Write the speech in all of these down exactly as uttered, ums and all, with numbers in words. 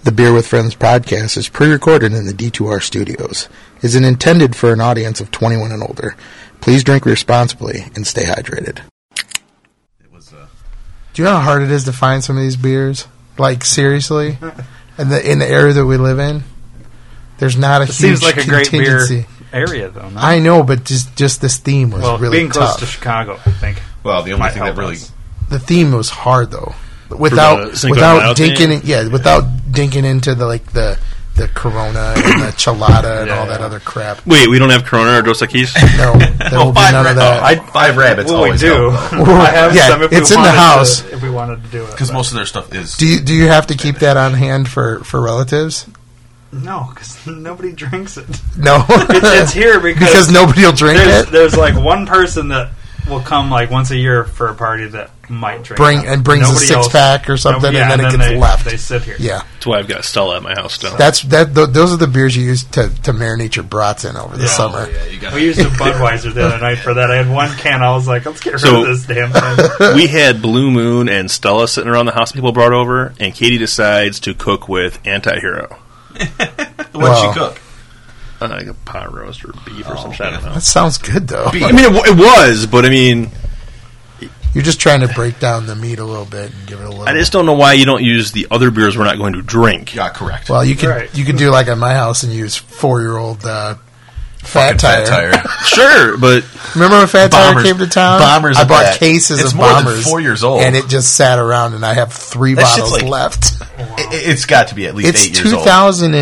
The Beer with Friends podcast is pre-recorded in the D two R studios. It is intended for an audience of twenty-one and older. Please drink responsibly and stay hydrated. It was. Uh... Do you know how hard it is to find some of these beers? Like, seriously? in, the, in the area that we live in? There's not a it huge seems like a great beer contingency. area, though. No? I know, but just just this theme was well, really being close tough. to Chicago, I think. Well, the only thing that really... Us. The theme was hard, though. Without the without dinking in, yeah, without dinking into the like the the Corona and the Chelada and Yeah, all that yeah. other crap. Wait, we don't have Corona or Dos Equis? No, there will be five none of ra- that. I, five rabbits Well, we always do. help. I have Yeah, some if it's we in the wanted house. To, if we wanted to do it. Because but- most of their stuff is... Do you do you have to keep that on hand for, for relatives? No, because nobody drinks it. No, It's, it's here because, because nobody will drink there's, it. there's like one person that will come like once a year for a party that might drink Bring it. and brings Nobody a six else- pack or something, nobody- yeah, and then it then gets they, left. They sit here. Yeah, That's why I've got Stella at my house now. that's that. Th- those are the beers you use to, to marinate your brats in over the Yeah. summer. Oh, yeah, you got We used a Budweiser the other night for that. I had one can. I was like, let's get rid So- of this damn thing. We had Blue Moon and Stella sitting around the house people brought over, and Katie decides to cook with Anti-Hero. What'd Well, she cook? Uh, like a pot roast or beef or Oh, some shit. I don't know. That sounds good though. Beef. I mean, it, w- it was, but I mean, You're just trying to break down the meat a little bit and give it a little. I just don't know why you don't use the other beers we're not going to drink. Yeah, correct. Well, you could Right. you could do like at my house and use four year old uh, Fat Fucking Tire. Fat Tire. Sure, but Remember when Fat Tire Bombers. came to town? Bombers I of bought that. cases It's of more than bombers. four years old. and it just sat around, and I have three That shit's bottles like- left. It, it's got to be at least It's eight years two old. thousand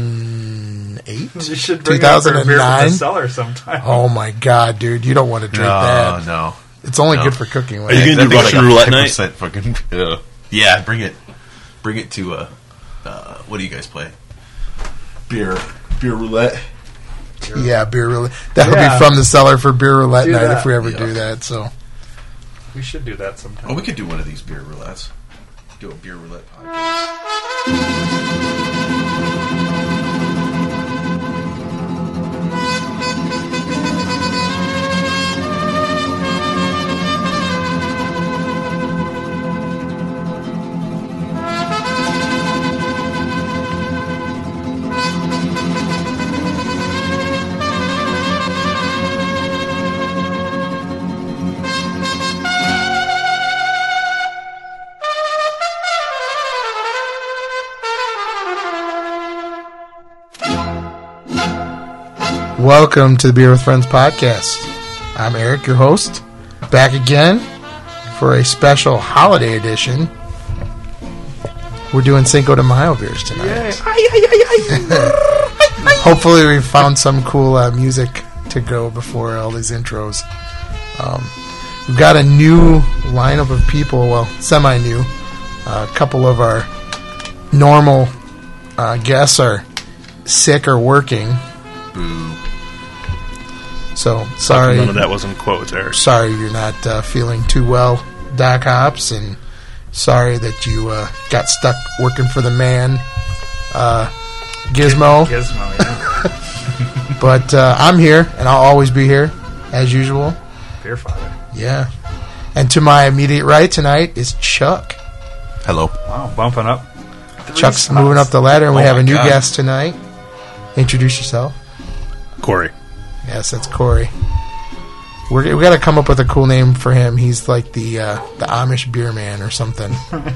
and eight, You two should bring out thousand their and beer from nine. the cellar sometime. Oh my god, dude! You don't want to drink No, that. no. It's only No. good for cooking. Are you With. gonna That do thing's Russian like a roulette ten night? percent Fucking, uh, yeah, bring it. Bring it to, uh, uh, what do you guys play? Beer. Beer roulette. Yeah, beer roulette. That'll Yeah. be from the cellar for beer roulette Do night that. if we ever Yeah. do that. So We should do that sometime. Oh, we could do one of these beer roulettes. Do a beer roulette podcast. welcome to the Beer with Friends podcast. I'm Eric, your host, back again for a special holiday edition. We're doing Cinco de Mayo beers tonight. Hopefully we found some cool uh, music to go before all these intros. Um, we've got a new lineup of people, well, semi-new. Uh, a couple of our normal uh, guests are sick or working. Boo. So, sorry. None of that was in quotes, Eric. Sorry you're not uh, feeling too well, Doc Hops, and sorry that you uh, got stuck working for the man, uh, Gizmo. Gizmo, yeah. But uh, I'm here, and I'll always be here, as usual. Beer father. Yeah. And to my immediate right tonight is Chuck. Hello. Wow, bumping up. Three Chuck's spots. moving up the ladder, and we Oh have my a new God. guest tonight. Introduce yourself. Corey. Yes, that's Corey. We're, we got to come up with a cool name for him. He's like the uh, the Amish beer man or something.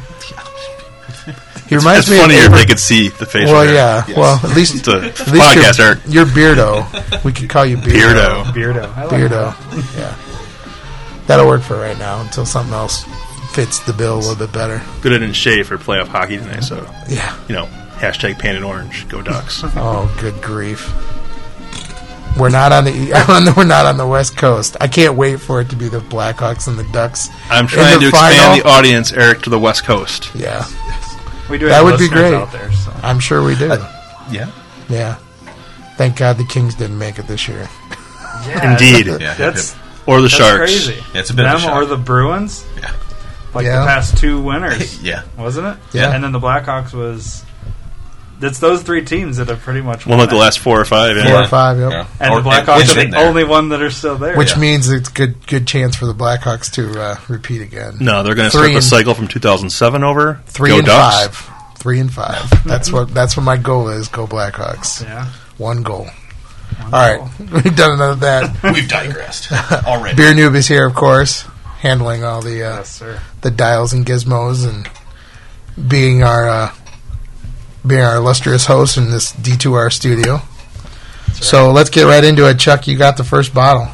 He reminds It's me funnier of if they could see the facial Well, hair. yeah. Yes. Well, at least It's a at least podcast, you're, Eric. you're Beardo. We could call you Beardo. Beardo. Beardo. I like Beardo. that. Yeah. That'll work for right now until something else fits the bill a little bit better. Good I didn't shave for playoff hockey tonight, so, Yeah. you know, hashtag painted orange. Go Ducks. Oh, good grief. We're not on the we're not on the West Coast. I can't wait for it to be the Blackhawks and the Ducks. I'm in trying the to final. expand the audience, Eric, to the West Coast. Yeah, We do That have would be listeners great. out there, so. I'm sure we do. Yeah. Yeah. Thank God the Kings didn't make it this year. Yeah, Indeed. Yeah, hip, That's, hip. Or the that's Sharks. crazy. Yeah, it's a bit of Them a shock. or the Bruins, Yeah. like Yeah. the past two winners, Yeah. wasn't it? Yeah. And then the Blackhawks was... It's those three teams that have pretty much One won of the it. last four or five. Yeah. Four or five, yep. Yeah. And Or- the Blackhawks it's are in the there. only one that are still there. Which Yeah. means it's good good chance for the Blackhawks to uh, repeat again. No, they're going to Three start the and- cycle from two thousand seven over. Three Go and Ducks. five. three and five. That's what that's what my goal is. Go Blackhawks. Yeah. One goal. One All right, goal. we've done enough of that. We've digressed already. Beer Noob is here, of course, handling all the uh, Yes, sir. the dials and gizmos and being our uh, being our illustrious host in this D two R studio. So let's get right into it. Chuck, you got the first bottle.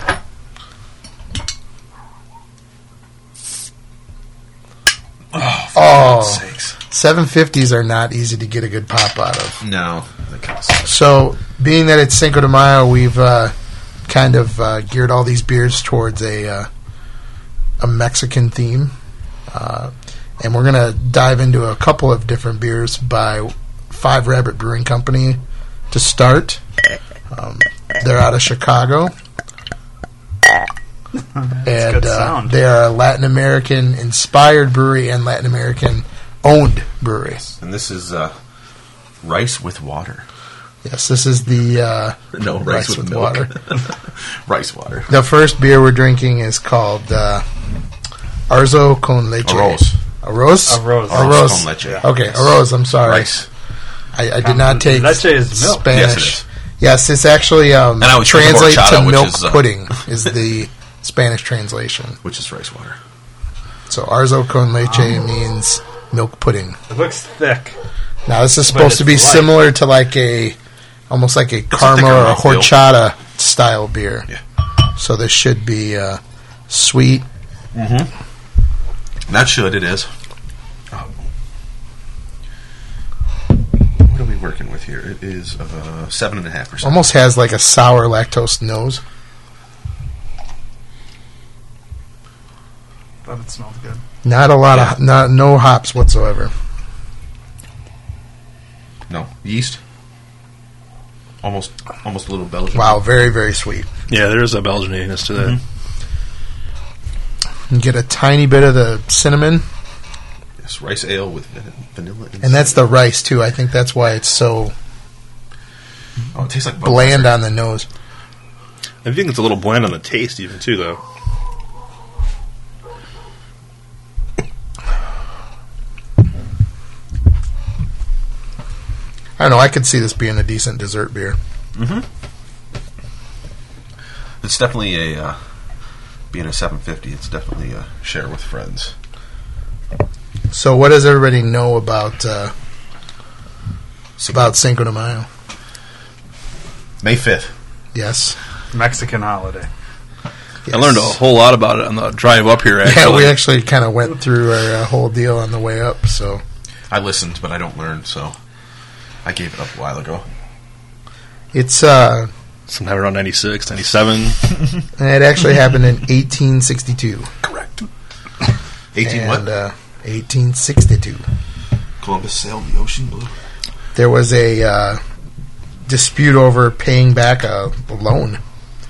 Oh, for Oh. God's sakes. seven fifties are not easy to get a good pop out of. No. That kind of sucks. So, being that it's Cinco de Mayo, we've uh, kind of uh, geared all these beers towards a uh, a Mexican theme, uh, and we're gonna dive into a couple of different beers by Five Rabbit Brewing Company to start. Um, they're out of Chicago, and good uh, sound. they are a Latin American inspired brewery and Latin American owned brewery. And this is uh, rice with water. Yes, this is the uh, No, rice, with, milk. water. Rice water. The first beer we're drinking is called uh, Arroz con leche. Arroz. Arroz? Arroz. Arroz. Con leche. Okay, arroz, I'm sorry. Rice. I, I did not take Leche is milk. Spanish. Yes, it is. Yes, it's actually um, And I was thinking translate horchata, to which milk is, uh, pudding is the Spanish translation. Which is rice water. So Arroz con leche means milk pudding. It looks thick. Now this is But supposed to be it's light. similar to like a, almost like a caramel thicker or a mouthfeel. horchata style beer. Yeah. So this should be uh, sweet. That should, it is. Oh. What are we working with here? It is uh, seven and a half percent. Almost has like a sour lactose nose. Thought it smelled good. Not a lot of, not no hops whatsoever. No yeast. Almost, almost a little Belgian. Wow, very very sweet. Yeah, there is a Belgianiness to that. You get a tiny bit of the cinnamon, Yes, rice ale with van- vanilla. and that's the rice too. I think that's why it's so Oh, it tastes like bland Budweiser. on the nose. I think it's a little bland on the taste, even too, though. I don't know. I could see this being a decent dessert beer. It's definitely a uh, being a seven fifty. It's definitely a share with friends. So, what does everybody know about uh, about Cinco de Mayo? May fifth. Yes. Mexican holiday. yes. I learned a whole lot about it on the drive up here, actually. Yeah, we actually kind of went through our uh, whole deal on the way up. So, I listened, but I don't learn, so I gave it up a while ago. it's uh, Sometime around ninety-six, ninety-seven. it actually happened in eighteen sixty-two. Correct. Eighteen and, what? Uh, eighteen sixty-two. Columbus sailed the ocean blue. There was a uh, dispute over paying back a loan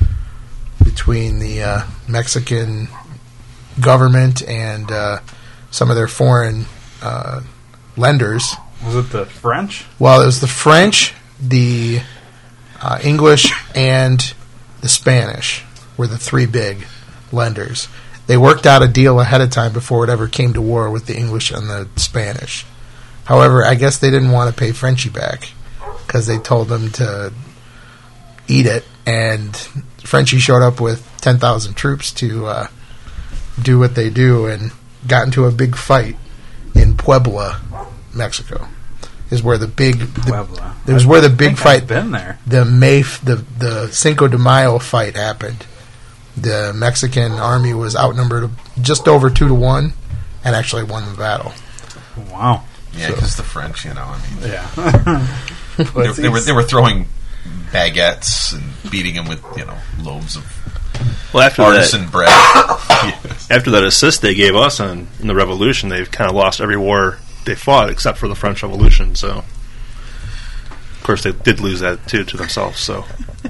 between the uh, Mexican government and uh, some of their foreign uh, lenders. Was it the French? Well, it was the French, the uh, English, and the Spanish were the three big lenders. They worked out a deal ahead of time before it ever came to war with the English and the Spanish. However, I guess they didn't want to pay Frenchie back because they told them to eat it, and Frenchie showed up with ten thousand troops to uh, do what they do and got into a big fight in Puebla, Mexico. Is where the big the, Puebla. it was where the I big think fight I've been there. the May the the Cinco de Mayo fight happened. The Mexican army was outnumbered just over two to one, and actually won the battle. Wow. Yeah, So- because the French, you know, I mean, Yeah. they, they were they were throwing baguettes and beating them with you know loaves of Well, after that, artisan bread. Yes. after that assist they gave us on, in the Revolution, they've kind of lost every war they fought except for the French Revolution. So, of course, they did lose that too to themselves. So,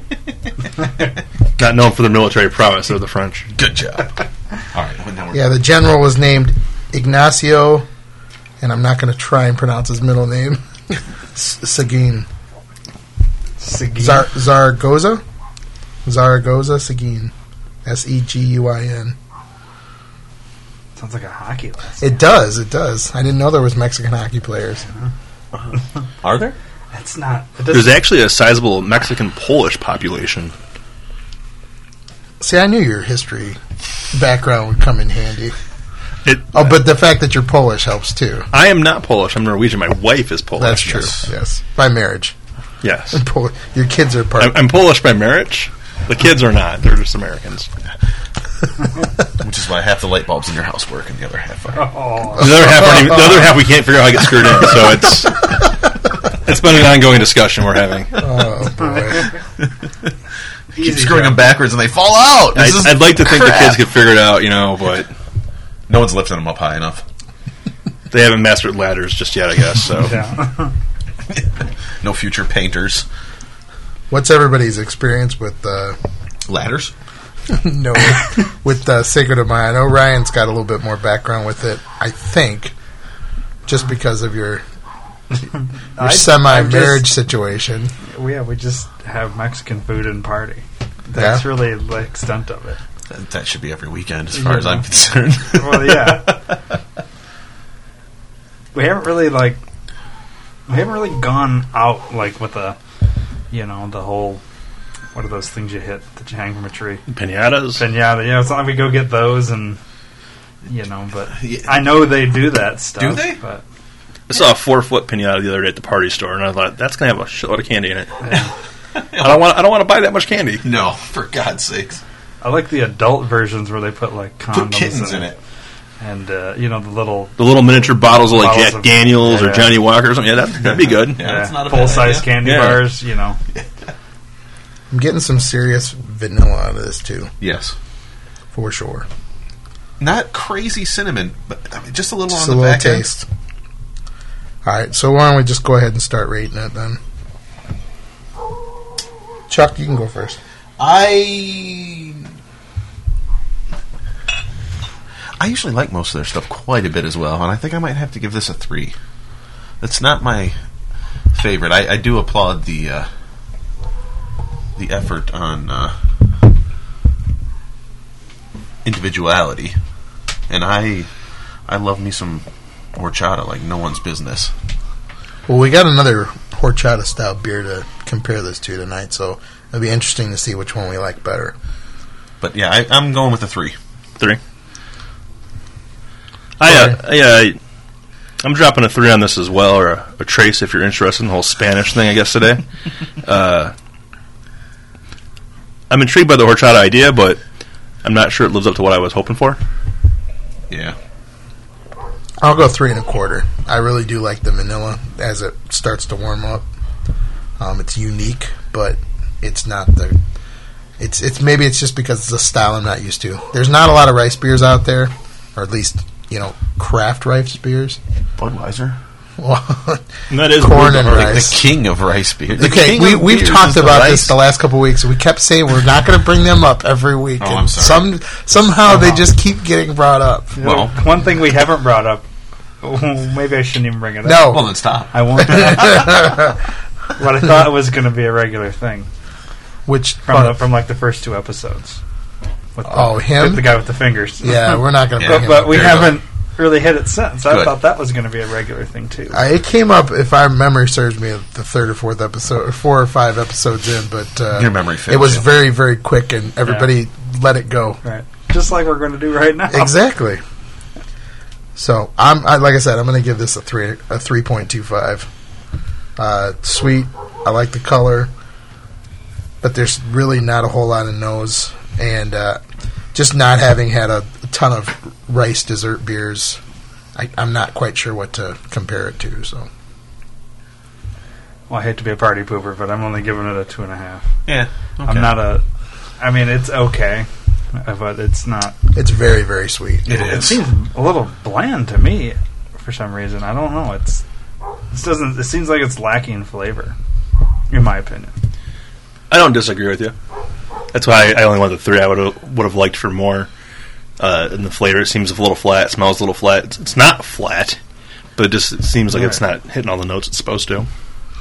not known for their military prowess, they're the French. Good job. All right, well, now we're Yeah, the general was named Ignacio, and I'm not going to try and pronounce his middle name. S- Seguin. Seguin. Zar- Zaragoza? Zaragoza Seguin. S E G U I N. Sounds like a hockey lesson. It does. It does. I didn't know there was Mexican hockey players. Are there? It's not. It There's doesn't- actually a sizable Mexican-Polish population. See, I knew your history background would come in handy. It, Oh, but the fact that you're Polish helps too. I am not Polish. I'm Norwegian. My wife is Polish. That's true. Yes. Yes, by marriage. Yes. Pol- Your kids are part. I'm, I'm Polish by marriage. The kids are not. They're just Americans. Which is why half the light bulbs in your house work and the other half are. Oh, The other half, aren't even, the other half, we can't figure out how to get screwed in. So it's it's been an ongoing discussion we're having. Oh boy! Keep easy screwing job. them backwards and they fall out. I, This is I'd like to think the crap. kids could figure it out, you know, but No one's lifting them up high enough. they haven't mastered ladders just yet, I guess. So Yeah. No future painters. What's everybody's experience with uh, Ladders? no with uh, Sacred of Maya? I know Ryan's got a little bit more background with it. I think just because of your your I- semi-marriage I'm just- situation. We, yeah, we just have Mexican food and party. That's Yeah. really the extent of it. That, that should be every weekend, as far Yeah. as I'm concerned. Well, yeah. We haven't really, like, we haven't really gone out, like, with a, you know, the whole, what are those things you hit that you hang from a tree? pinatas. Pinata, yeah, it's not like we go get those and, you know, but Yeah. I know they do that stuff. Do they? But, I saw a four foot pinata the other day at the party store, and I thought that's gonna have a shitload of candy in it. yeah. I don't want. I don't want to buy that much candy. No, for God's sakes. I like the adult versions where they put, like, condoms Put kittens in it. And, uh, you know, the little The little miniature bottles of like Bottles Jack of- Daniels yeah. or Johnny Walker or something. Yeah, that, that'd be good. Yeah, that's not a bad full-size idea. candy Yeah. bars, you know. I'm getting some serious vanilla out of this too, Yes. for sure. Not crazy cinnamon, but I mean, just a little Just on a the little back end. taste. All right, so why don't we just go ahead and start rating it then? Chuck, you can go first. I I usually like most of their stuff quite a bit as well, and I think I might have to give this a three. It's not my favorite. I, I do applaud the uh, the effort on uh, individuality, and I I love me some horchata like no one's business. Well, we got another horchata style beer to compare this to tonight, so it'll be interesting to see which one we like better. But yeah, I, I'm going with a three. Three. I, uh, yeah, I, I'm dropping a three on this as well, or a, a trace if you're interested in the whole Spanish thing, I guess, today. uh, I'm intrigued by the horchata idea, but I'm not sure it lives up to what I was hoping for. Yeah. I'll go three and a quarter. I really do like the vanilla as it starts to warm up. Um, it's unique, but it's not the. It's it's maybe it's just because it's a style I'm not used to. There's not a lot of rice beers out there, or at least you know craft rice beers. Budweiser. Well, And that is corn the- and Like rice. the king of rice beer. The Okay, king we, of we've beers talked is the about rice. this the last couple of weeks. We kept saying we're not going to bring them up every week. Oh, and I'm sorry. Some somehow they just keep getting brought up. You know, Well- one thing we haven't brought up. Maybe I shouldn't even bring it up. No, Well, then stop. I won't. But I thought it was going to be a regular thing which from the, from like the first two episodes. With the, Oh, him? with the guy with the fingers. yeah, we're not going to. Yeah. bring But, him but we There you go. haven't really hit it since. I Good. thought that was going to be a regular thing too. Uh, it came up, if our memory serves me, the third or fourth episode, four or five episodes in. But uh, Your memory it fails was you. very, very quick, and everybody let it go. Right, just like we're going to do right now. Exactly. So I'm, I, like I said, I'm going to give this a three, a three point two five. Uh, sweet. I like the color, but there's really not a whole lot of nose, and uh, just not having had a, a ton of rice dessert beers, I, I'm not quite sure what to compare it to. So Well, I hate to be a party pooper, but I'm only giving it a two and a half. Yeah. Okay. I'm not a. I mean, it's okay, but it's not. it's very, very sweet. It It is. seems a little bland to me for some reason. I don't know. It's this doesn't. It seems like it's lacking flavor, in my opinion. I don't disagree with you. That's why I only went with three. I would have would have liked for more. Uh, and the flavor, it seems a little flat. It smells a little flat. It's, it's not flat, but it just it seems like it's not hitting all the notes it's supposed to.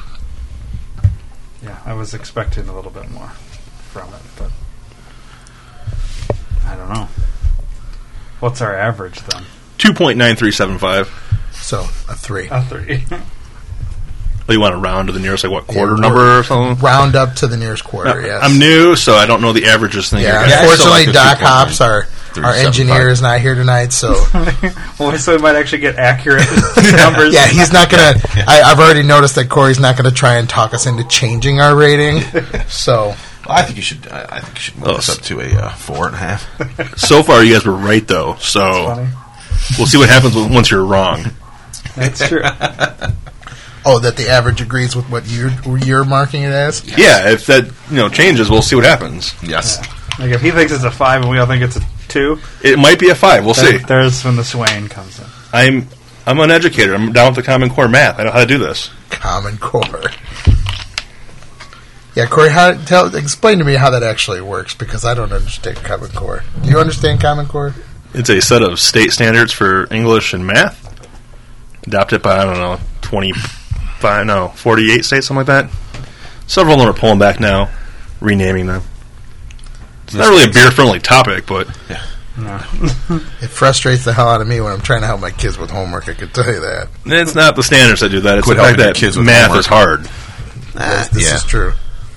Yeah, I was expecting a little bit more from it, but I don't know. What's our average then? two point nine three seven five. So a three. A three. Oh, you want to round to the nearest, like, what, quarter Yeah, number or something? Round up to the nearest quarter, yes. I'm new, so I don't know the averages thing. Yeah, Yeah, I still unfortunately, like the Doc two point nine Hops, our, three our seven engineer, five. is not here tonight, so... Well, so we might actually get accurate numbers. Yeah, he's not going to... I've already noticed that Corey's not going to try and talk us into changing our rating, so... I think you should. I I think you should move Oh, this up to a uh, four and a half. So far, you guys were right, though, so Funny. we'll see what happens once you're wrong. That's true. Oh, that the average agrees with what you're, you're marking it as? Yeah, if that you know changes, we'll see what happens. Yes. Like if he thinks it's a five and we all think it's a two, It might be a five. We'll see. there- there's when the Swain comes in. I'm I'm an educator. I'm down with the Common Core math. I know how to do this. Common Core. Yeah, Corey, how, tell, explain to me how that actually works, because I don't understand Common Core. Do you understand Common Core? It's a set of state standards for English and math, adopted by I don't know twenty-five, no forty-eight states, something like that. Several of them are pulling back now, renaming them. It's not really a beer-friendly topic, but No. It frustrates the hell out of me when I'm trying to help my kids with homework, I can tell you that. it's not the standards that do that. It's Quit the fact helping your that kids with math homework. is hard. Yes, this yeah. is true.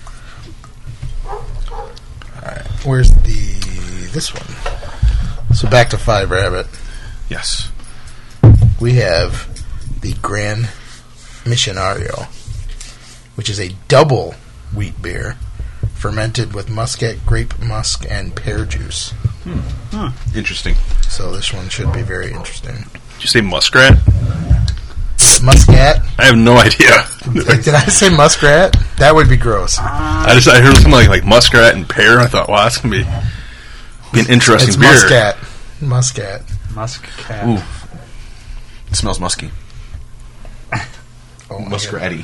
Alright, where's the... this one? So back to Five Rabbit. Yes. We have the Gran Missionario, which is a double wheat beer fermented with muscat, grape musk, and pear juice. Interesting. So this one should be very interesting. Did you say muskrat? Muscat? I have no idea. Did I say muskrat? That would be gross. I just I heard something like, like muskrat and pear. I thought, wow, that's gonna be, be an interesting It's beer. muscat. Muscat. Muscat. Ooh. It smells musky. Oh my God. Muscatty.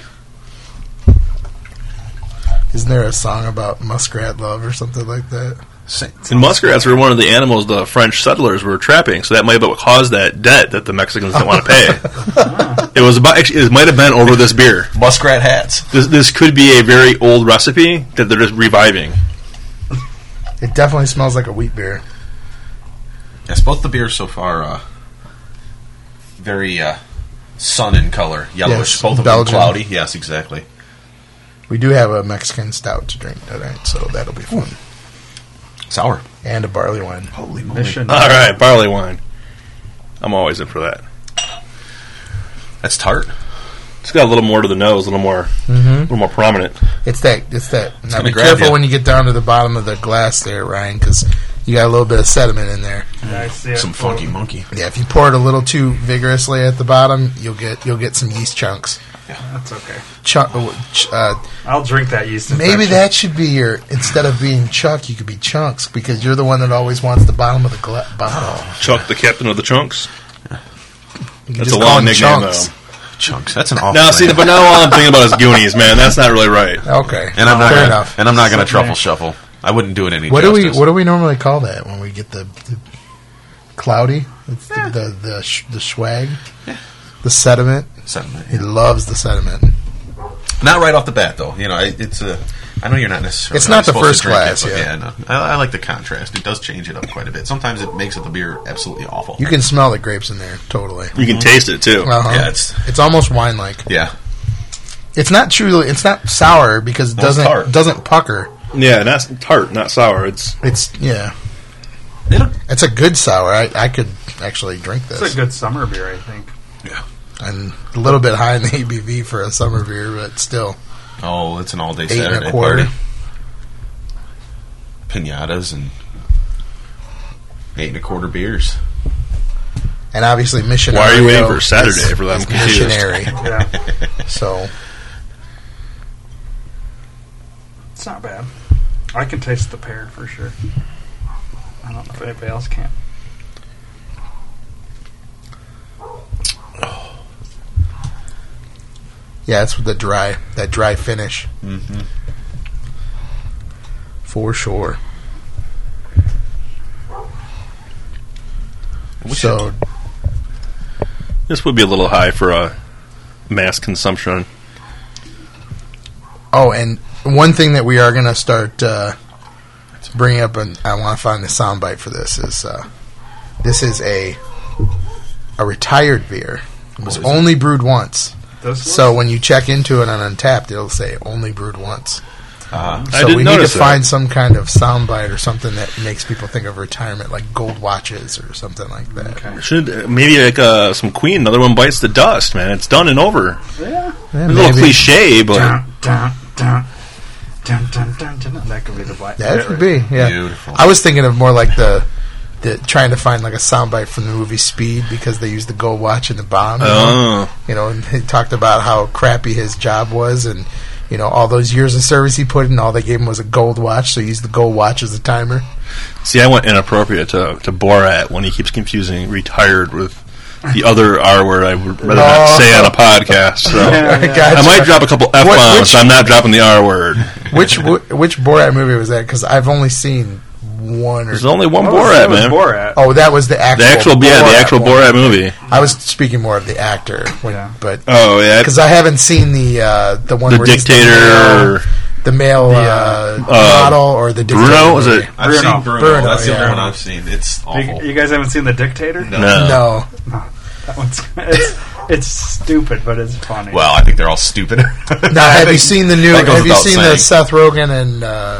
Isn't there a song about muskrat love or something like that? Sa- And muskrats were one of the animals the French settlers were trapping, so that might have what caused that debt that the Mexicans didn't want to pay. It was about actually, it might have been over this beer. Muskrat hats. This this could be a very old recipe that they're just reviving. It definitely smells like a wheat beer. Yes, both the beers so far, uh, very uh, sun in color, yellowish. Yes, both of Belgian. them cloudy. Yes, exactly. We do have a Mexican stout to drink tonight, so that'll be fun. Sour. And a barley wine. Holy moly. Mission. All right, barley wine. I'm always in for that. That's tart. It's got a little more to the nose, a little more, Mm-hmm. a little more prominent. It's that. It's that. Now gonna be grab careful ya. when you get down to the bottom of the glass there, Ryan, because you got a little bit of sediment in there. Yeah, I see it. Some funky monkey. Yeah, if you pour it a little too vigorously at the bottom, you'll get you'll get some yeast chunks. That's okay. Chuck. Uh, I'll drink that yeast maybe infection. that should be your instead of being Chuck, you could be Chunks because you're the one that always wants the bottom of the gla- bottle. Chuck, the captain of the chunks. You can That's just a call long him nickname, Chunks. though. Chunks. That's an awful Now, see, name. but now all I'm thinking about is Goonies, man. That's not really right. Okay, And I'm not fair gonna, enough. And I'm not going to So truffle nice. shuffle. I wouldn't do it any What do we justice. what do we normally call that when we get the, the cloudy? It's the the the, sh- the swag, the sediment. Sediment. He loves the sediment. Not right off the bat, though. You know, it, it's a. I know you're not necessarily. It's not the supposed first to drink class, it, but yeah. yeah. no. I, I like the contrast. It does change it up quite a bit. Sometimes it makes it the beer absolutely awful. You can smell the grapes in there totally. You can taste it, too. Uh-huh. Yeah, it's It's almost wine like. yeah. It's not truly. It's not sour because it No, it's doesn't tart. doesn't pucker. Yeah, not tart, not sour. It's It's yeah. It'll, It's a good sour. I, I could actually drink this. It's a good summer beer, I think. yeah. And a little bit high in the A B V for a summer beer, but still. Oh, it's an all day Eight and a Saturday quarter. party. Pinatas and eight and a quarter beers. And obviously missionary. Why are you waiting for Saturday for that? I'm confused. Missionary. Yeah. So It's not bad. I can taste the pear for sure. I don't know if anybody else can. yeah, it's the dry that dry finish Mm-hmm. for sure. Which So This would be a little high for a mass consumption. oh, and one thing that we are going to start uh, bringing up, and I want to find the soundbite for this is uh, This is a a retired beer. It was Oh, is it? only brewed once. Those So when you check into it on Untappd, it'll say only brewed once. Uh, I So didn't we need to notice that. find some kind of soundbite or something that makes people think of retirement, like gold watches or something like that. Okay. Should uh, maybe like uh, some Queen, another one bites the dust, man. It's done and over. Yeah. Yeah, A little maybe. cliche, but Dun, dun, dun, dun, dun, dun, dun. That could be the black. That could be, yeah. Beautiful. I was thinking of more like the, the trying to find like a soundbite from the movie Speed because they used the gold watch in the bomb. You know? oh, You know, and he talked about how crappy his job was, and you know all those years of service he put in. All they gave him was a gold watch, so he used the gold watch as a timer. see, I went inappropriate to to Borat when he keeps confusing retired with the other R word I would rather not Oh. say on a podcast. So Yeah, yeah. Gotcha. I might drop a couple F What- bombs. which- So I'm not dropping the R word. Which wh- which Borat movie was that? Because I've only seen one. Or There's only one Oh, Borat, that was man. Borat. oh, that was the actual. The actual, yeah, the Borat actual one. Borat movie. I was speaking more of the actor, when, Yeah. but Oh yeah, because I haven't seen the uh, the one the where he's dictator. the male, the male The, uh, uh, model or the dictator Bruno, was movie. it? I've Bruno. seen Bruno. Bruno, That's the yeah. only one I've seen. It's You, awful. you guys haven't seen The Dictator? No. No. No, That one's it's, it's stupid, but it's funny. Well, I think they're all stupid. now have you seen the new? That goes Have you without seen the saying. Seth Rogen and uh,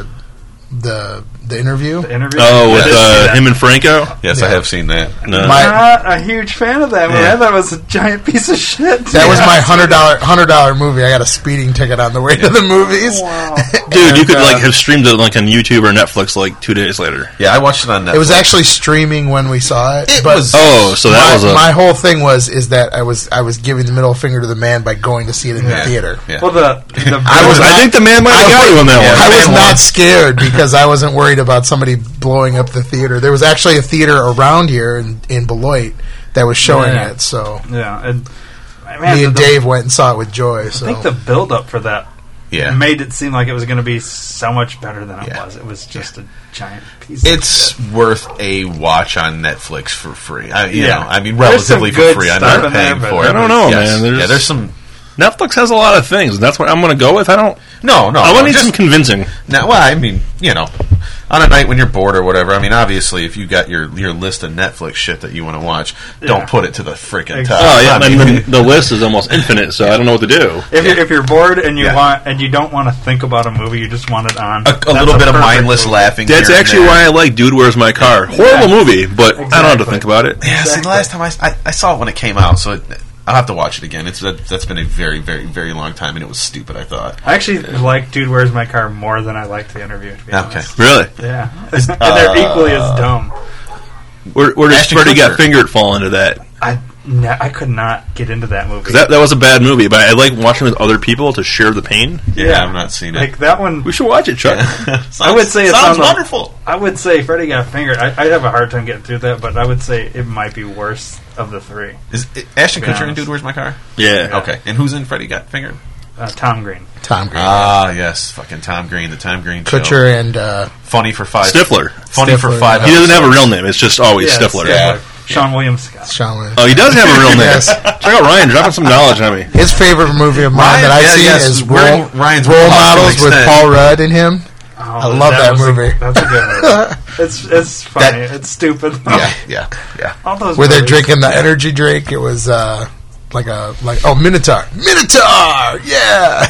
the the interview? the interview. Oh, with I did see uh, that. him and Franco. Yes, I have seen that. No. My- Not a huge fan of that movie. Yeah. I thought it was a giant piece of shit. That was my hundred dollar hundred dollar movie. I got a speeding ticket on the way to the movies. Wow. Dude, you And, could uh, like have streamed it like on YouTube or Netflix like two days later. Yeah, I watched it on Netflix. It was actually streaming when we saw it. It but was- Oh, so that my, was a my whole thing was is that I was I was giving the middle finger to the man by going to see it in Yeah. the theater. Yeah. Well, the, the I was I not- think the man might have I got was- you on that yeah, one. I the was man not won. scared because I wasn't worried about somebody blowing up the theater. There was actually a theater around here in, in Beloit that was showing Yeah. it. So yeah, and man, me and the, Dave went and saw it with Joy. I So think the build up for that Yeah. made it seem like it was going to be so much better than it Yeah. was. It was just a giant piece. It's of shit. worth a watch on Netflix for free. I, you Yeah. know, I mean, There's some relatively for good free. I'm stuff not in there, paying but for I it. don't know, Yes. man. There's- yeah, there's some. Netflix has a lot of things, and that's what I'm going to go with. I don't. No, no. I no, want to need just- some convincing. Now, well, I mean, you know, on a night when you're bored or whatever. I mean, obviously, if you got your your list of Netflix shit that you want to watch, Yeah. don't put it to the freaking Exactly. top. Oh yeah, I and mean, the, the list is almost infinite, so I don't know what to do. If, you're, if you're bored and you Yeah. want and you don't want to think about a movie, you just want it on. a, a that's little bit of perfect mindless movie. laughing. That's here and actually there. why I like Dude, Where's My Car? Horrible movie, but I don't have to Exactly. think about it. Yeah, see, Exactly. the last time I, I, I saw it when it came out, so it, I'll have to watch it again. It's that, that's been a very, very, very long time, and it was stupid. I thought. I actually like Dude, Where's My Car more than I liked the interview. To be Okay. honest. Really? Yeah, and they're equally as dumb. Where, where does Ashton Freddy Got Kutcher. Fingered fall into that? I ne- I could not get into that movie. 'Cause that that was a bad movie, but I like watching with other people to share the pain. Yeah, I've not seen it. Like that one, We should watch it, Chuck. Sounds- I would say it's sounds on the- wonderful. I would say Freddy Got Fingered. I, I'd have a hard time getting through that, but I would say it might be worse of the three. Is it, Ashton To be Kutcher in honest. Dude, Where's My Car? Yeah. Okay, and who's in Freddy Got Fingered? Uh, Tom Green. Tom Green, Ah, yes, fucking Tom Green, the Tom Green show. Kutcher, and uh, Funny for five. Stifler. Funny for Stifler, five. yeah. He doesn't have a real episodes. name. It's just always Yeah, Stifler. Stifler. Yeah. Sean William Scott. Sean William. Oh, he does have a real name. Yes. Check out Ryan dropping some knowledge on me. His favorite movie of mine Ryan, that I've yeah, seen yes, is we're in Role, Ryan's Role wheelhouse to an Models with extent. Paul Rudd and him. Oh, I love that was a- movie. that's a good movie. It's it's funny. That- it's stupid. Yeah, yeah, yeah. All those Where they're movies. drinking the energy drink. It was uh, like a like oh Minotaur, Minotaur, yeah.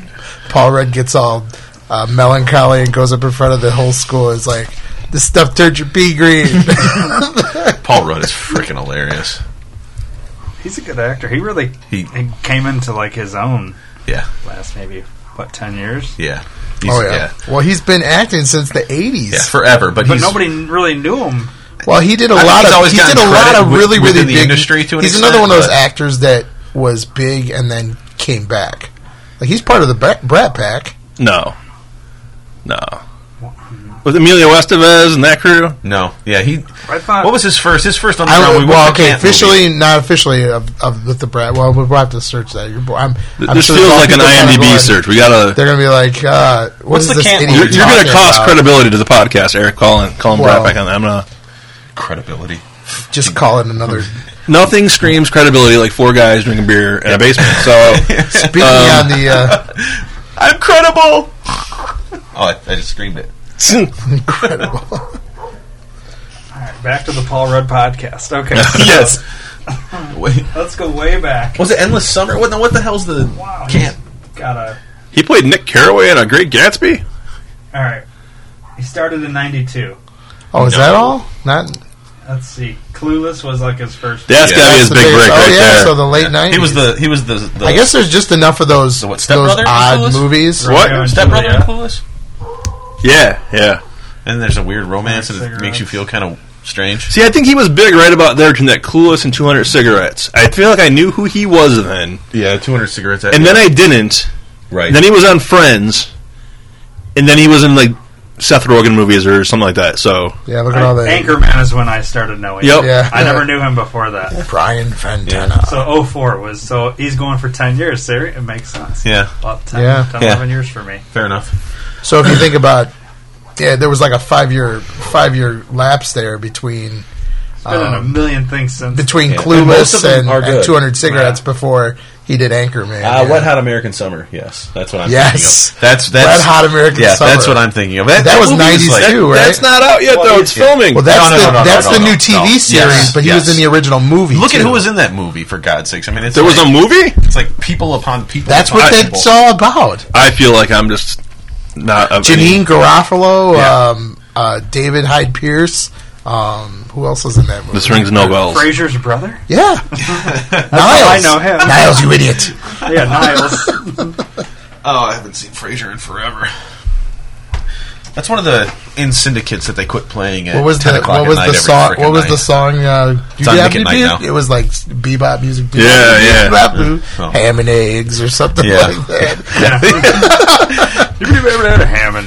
Paul Rudd gets all uh, melancholy and goes up in front of the whole school. It's like this stuff turned your pea green. Paul Rudd is freaking hilarious. He's a good actor. He really He- he came into like his own Yeah, last maybe what ten years. yeah. He's, Oh yeah. Well, he's been acting since the eighties. yeah, forever. But, But he's, nobody really knew him. Well, he did a I think lot he's of. always He did gotten a lot credit of with- really, really within the big. industry to an he's extent, another one of those but- actors that was big and then came back. Like he's part of the Brat, Brat Pack. No. No. With Emilio Estevez and that crew? No, yeah. He. I thought. What was his first? His first I underground don't, movie. well, was the okay, Camp officially, movie. not officially of, of with the Brat. Well, we'll have to search that. You're, bo- I'm, I'm This sure feels all like an people kinda IMDb going- search. We gotta. They're gonna be like, uh, what What's is the this camp idiot movie? You're, you're going to talking cost about? credibility to the podcast, Eric. Calling, calling Well- Brad back on that. I'm gonna. Credibility. Just call it another. Nothing screams credibility like four guys drinking beer in a basement. So Speaking Um, on the uh, I'm credible. Oh, I, I just screamed it. incredible. Back to the Paul Rudd podcast. Okay. Yes. Wait. Let's go way back. Was it Endless Summer? What, what the hell's the... Wow. Can't... Got a... He played Nick Carraway in A Great Gatsby? All right. He started in ninety-two. Oh, is No. that all? Not. Let's see. Clueless was like his first. That's Yeah, gotta be his the big big- break oh, right yeah, there. so the late nineties. He was the... He was the... the I guess there's just enough of those The what, Step those Brother in odd Clueless? movies. What? Romeo and Step Brother in Juliet. Clueless? Yeah, yeah. And there's a weird romance, and it Cigarettes. makes you feel kind of strange. See, I think he was big right about there between that Clueless and two hundred Cigarettes. I feel like I knew who he was then, Yeah, two hundred cigarettes. and then I didn't. Right. Then he was on Friends, and then he was in like Seth Rogen movies or something like that. So Yeah, look at all the Anchorman is when I started knowing Yep. him. Yeah. I never knew him before that. Brian Fantana. So oh four was, so he's going for ten years, Siri. It makes sense. Yeah, About ten, Yeah. ten Yeah. eleven years for me. fair enough. So if you think about, yeah, there was like a five year five year lapse there between Been in a um, million things since. between Yeah. And most Clueless of them and, are and good. two hundred Cigarettes Yeah. before he did Anchorman. Uh, yeah. Wet Hot American Summer. Yes, that's what I'm Yes. thinking of. That's that's Wet Hot American yeah, Summer. that's what I'm thinking of. That was movie nineties like- too, right? that's not out yet, Well, though. it- It's yeah. filming. Well, that's No, no, the no, no, that's no, the no, new no. T V No. series, Yes, but he yes. was in the original movie. Look at too. who was in that movie, for God's sakes. I mean, it's There was like, a movie? It's like people upon people. That's upon what people. it's all about. I feel like I'm just not. Of Janine any- Garofalo, Yeah. um, uh, David Hyde Pierce. Um, who else was in that movie? This rings no bells. Frasier's brother? Yeah, That's Niles. how I know him. Niles, you idiot. Yeah, Niles. Oh, I haven't seen Frasier in forever. That's one of the in syndicates that they quit playing at What was ten the o'clock what was at the night song? every What was frickin' the night. song? Uh, It's on you Nick have at Night to now. do? It was like bebop music. Yeah, yeah. Bebop, Oh. ham and eggs or something Yeah. like that. You remember that Hammond?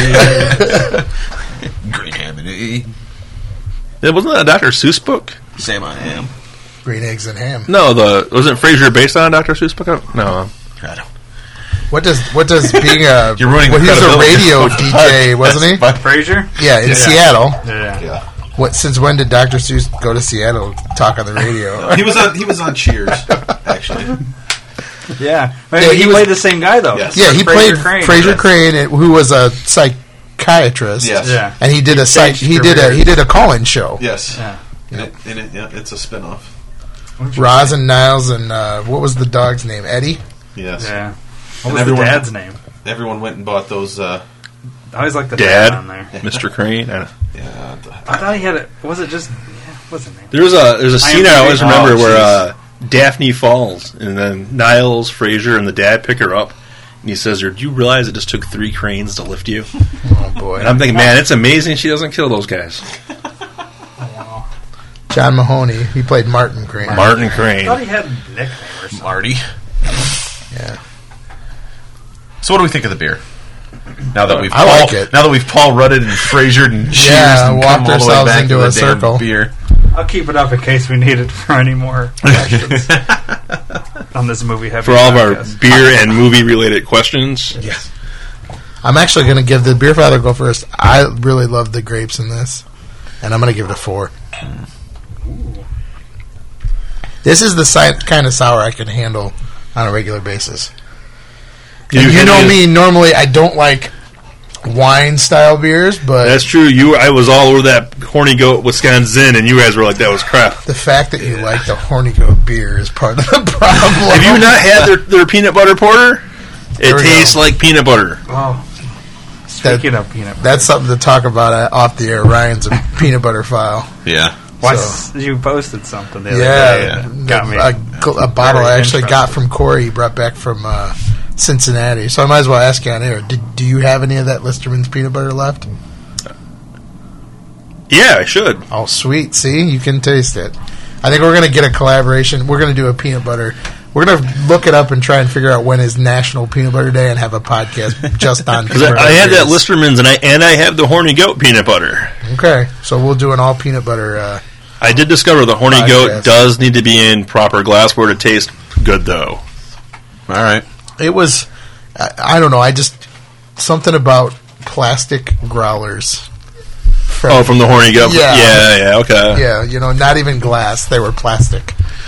Green ham and egg. Yeah, wasn't that a Doctor Seuss book? Sam I am. Green eggs and ham. No, the wasn't Frasier based on a Doctor Seuss book? No. I don't. What does what does being a You're ruining well, the he was a credibility radio of the D J, podcast. wasn't he? But- Frasier? Yeah, in Yeah. Seattle. Yeah. Yeah. What? Since when did Doctor Seuss go to Seattle to talk on the radio? He was on. He was on Cheers, actually. Yeah. Yeah, he he was- played the same guy, though. Yes. Yeah, he Fraser played Crane. Fraser Yes. Crane, it- who was a psychiatrist. Yes. Yeah. and he did a psych. changed He did a careers. he did a call-in show. Yes. Yeah. And it, and it, yeah, it's a spinoff. Roz and Niles and uh, what was the dog's name? Eddie. Yes. Yeah. What And was everyone- the dad's name? Everyone went and bought those. Uh, I always like the Dad, dad on there. Mister Crane. I don't- yeah. The, I thought he had it. Was it just? Yeah, what's his name? There's a there's a I scene am I always very- remember oh, where jeez. uh, Daphne falls, and then Niles, Frasier, and the dad pick her up, and he says, "Do you realize it just took three cranes to lift you?" Oh boy, And I'm thinking, man, it's amazing she doesn't kill those guys. John Mahoney. He played Martin Crane. Martin I thought Crane. he had a nickname or something. Marty. Yeah. So, what do we think of the beer? Now that we've I Paul, like it. Now that we've Paul Rudded and Frasered and cheers Yeah, and walked come all the way ourselves back into to the a damn circle. beer. I'll keep it up in case we need it for any more questions on this movie. For all of our beer and movie related questions. Yes. I'm actually going to give the beer father go first. I really love the grapes in this, and I'm going to give it a four. This is the si- kind of sour I can handle on a regular basis. You And you hit know me- me, normally I don't like wine style beers, but That's true. You, I was all over that horny goat Wisconsin, and you guys were like, "That was crap." the fact that you like the Horny Goat beer is part of the problem. Have you not had their, their peanut butter porter? There It we tastes go. like peanut butter. Oh, speaking of peanut butter, That's something to talk about uh, off the air. Ryan's a peanut butter file. Yeah. why so- s- you posted something the other Yeah, day that got me a, gl- a bottle I very actually got interested. from Corey. He brought back from uh, Cincinnati. So I might as well ask you on air. Did, do you have any of that Listerman's peanut butter left? Yeah, I should. Oh, sweet. See, you can taste it. I think we're going to get a collaboration. We're going to do a peanut butter. We're going to look it up and try and figure out when is National Peanut Butter Day and have a podcast just on Because peanut I, butter I had that beers. Listerman's, and I and I have the horny goat peanut butter. Okay, so we'll do an all peanut butter. Uh, I did discover the horny Podcast. goat does need to be in proper glassware to taste good, though. All right. it was, I, I don't know, I just, something about plastic growlers. From, Oh, from the horny goat. Yeah. yeah, yeah. Okay. Yeah, you know, not even glass. They were plastic.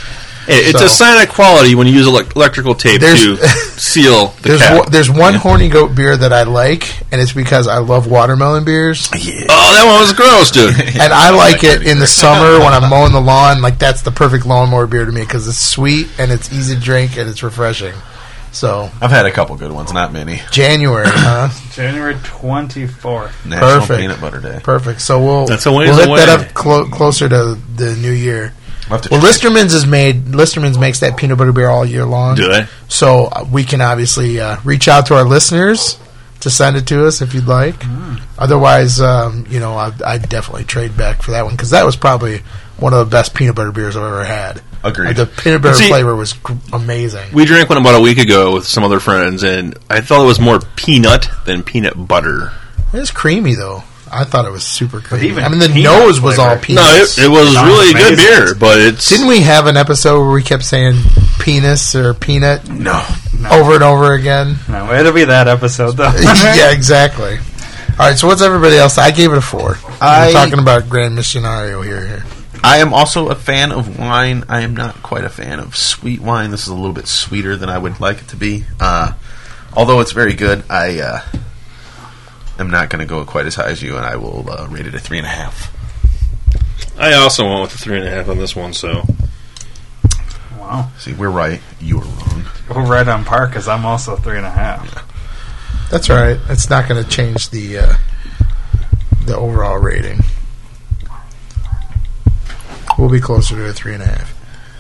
It- It's So- a sign of quality when you use elec electrical tape There's- to seal the There's cap. one, there's one Horny Goat beer that I like, and it's because I love watermelon beers, Oh, that one was gross, dude. and I like it in the summer when I'm mowing the lawn. Like that's the perfect lawnmower beer to me because it's sweet and it's easy to drink and it's refreshing. So I've had a couple good ones, not many. January, huh? January twenty-fourth. National Perfect. Peanut Butter Day. Perfect. So we'll That's a ways we'll hit away. that up clo- closer to the new year. I'll have to Well, try. Listerman's is made. Listerman's makes that peanut butter beer all year long. Do they? So uh, we can obviously uh, reach out to our listeners to send it to us if you'd like. Mm. Otherwise, um, you know, I'd, I'd definitely trade back for that one because that was probably one of the best peanut butter beers I've ever had. Agreed. Uh, the peanut butter See- flavor was gr- amazing. We drank one about a week ago with some other friends, and I thought it was more peanut than peanut butter. It was creamy though. I thought it was super creamy. even I mean, the peanut nose was all flavor. peanuts. No, it, it was Sounds really good amazing. beer, but it's Didn't we have an episode where we kept saying penis or peanut No. No. over and over again? No, it'll be that episode though. Yeah, exactly. All right, so what's everybody else? I gave it a four. I- We're talking about Grand Missionario here. here. I am also a fan of wine. I am not quite a fan of sweet wine. This is a little bit sweeter than I would like it to be. Uh, although it's very good, I uh, am not going to go quite as high as you, and I will uh, rate it a three and a half. I also went with the three and a half on this one. So Wow, See, we're right. You are wrong. we're right on par because I'm also three and a half. That's all right. It's not going to change the uh, the overall rating. We'll be closer to a three and a half.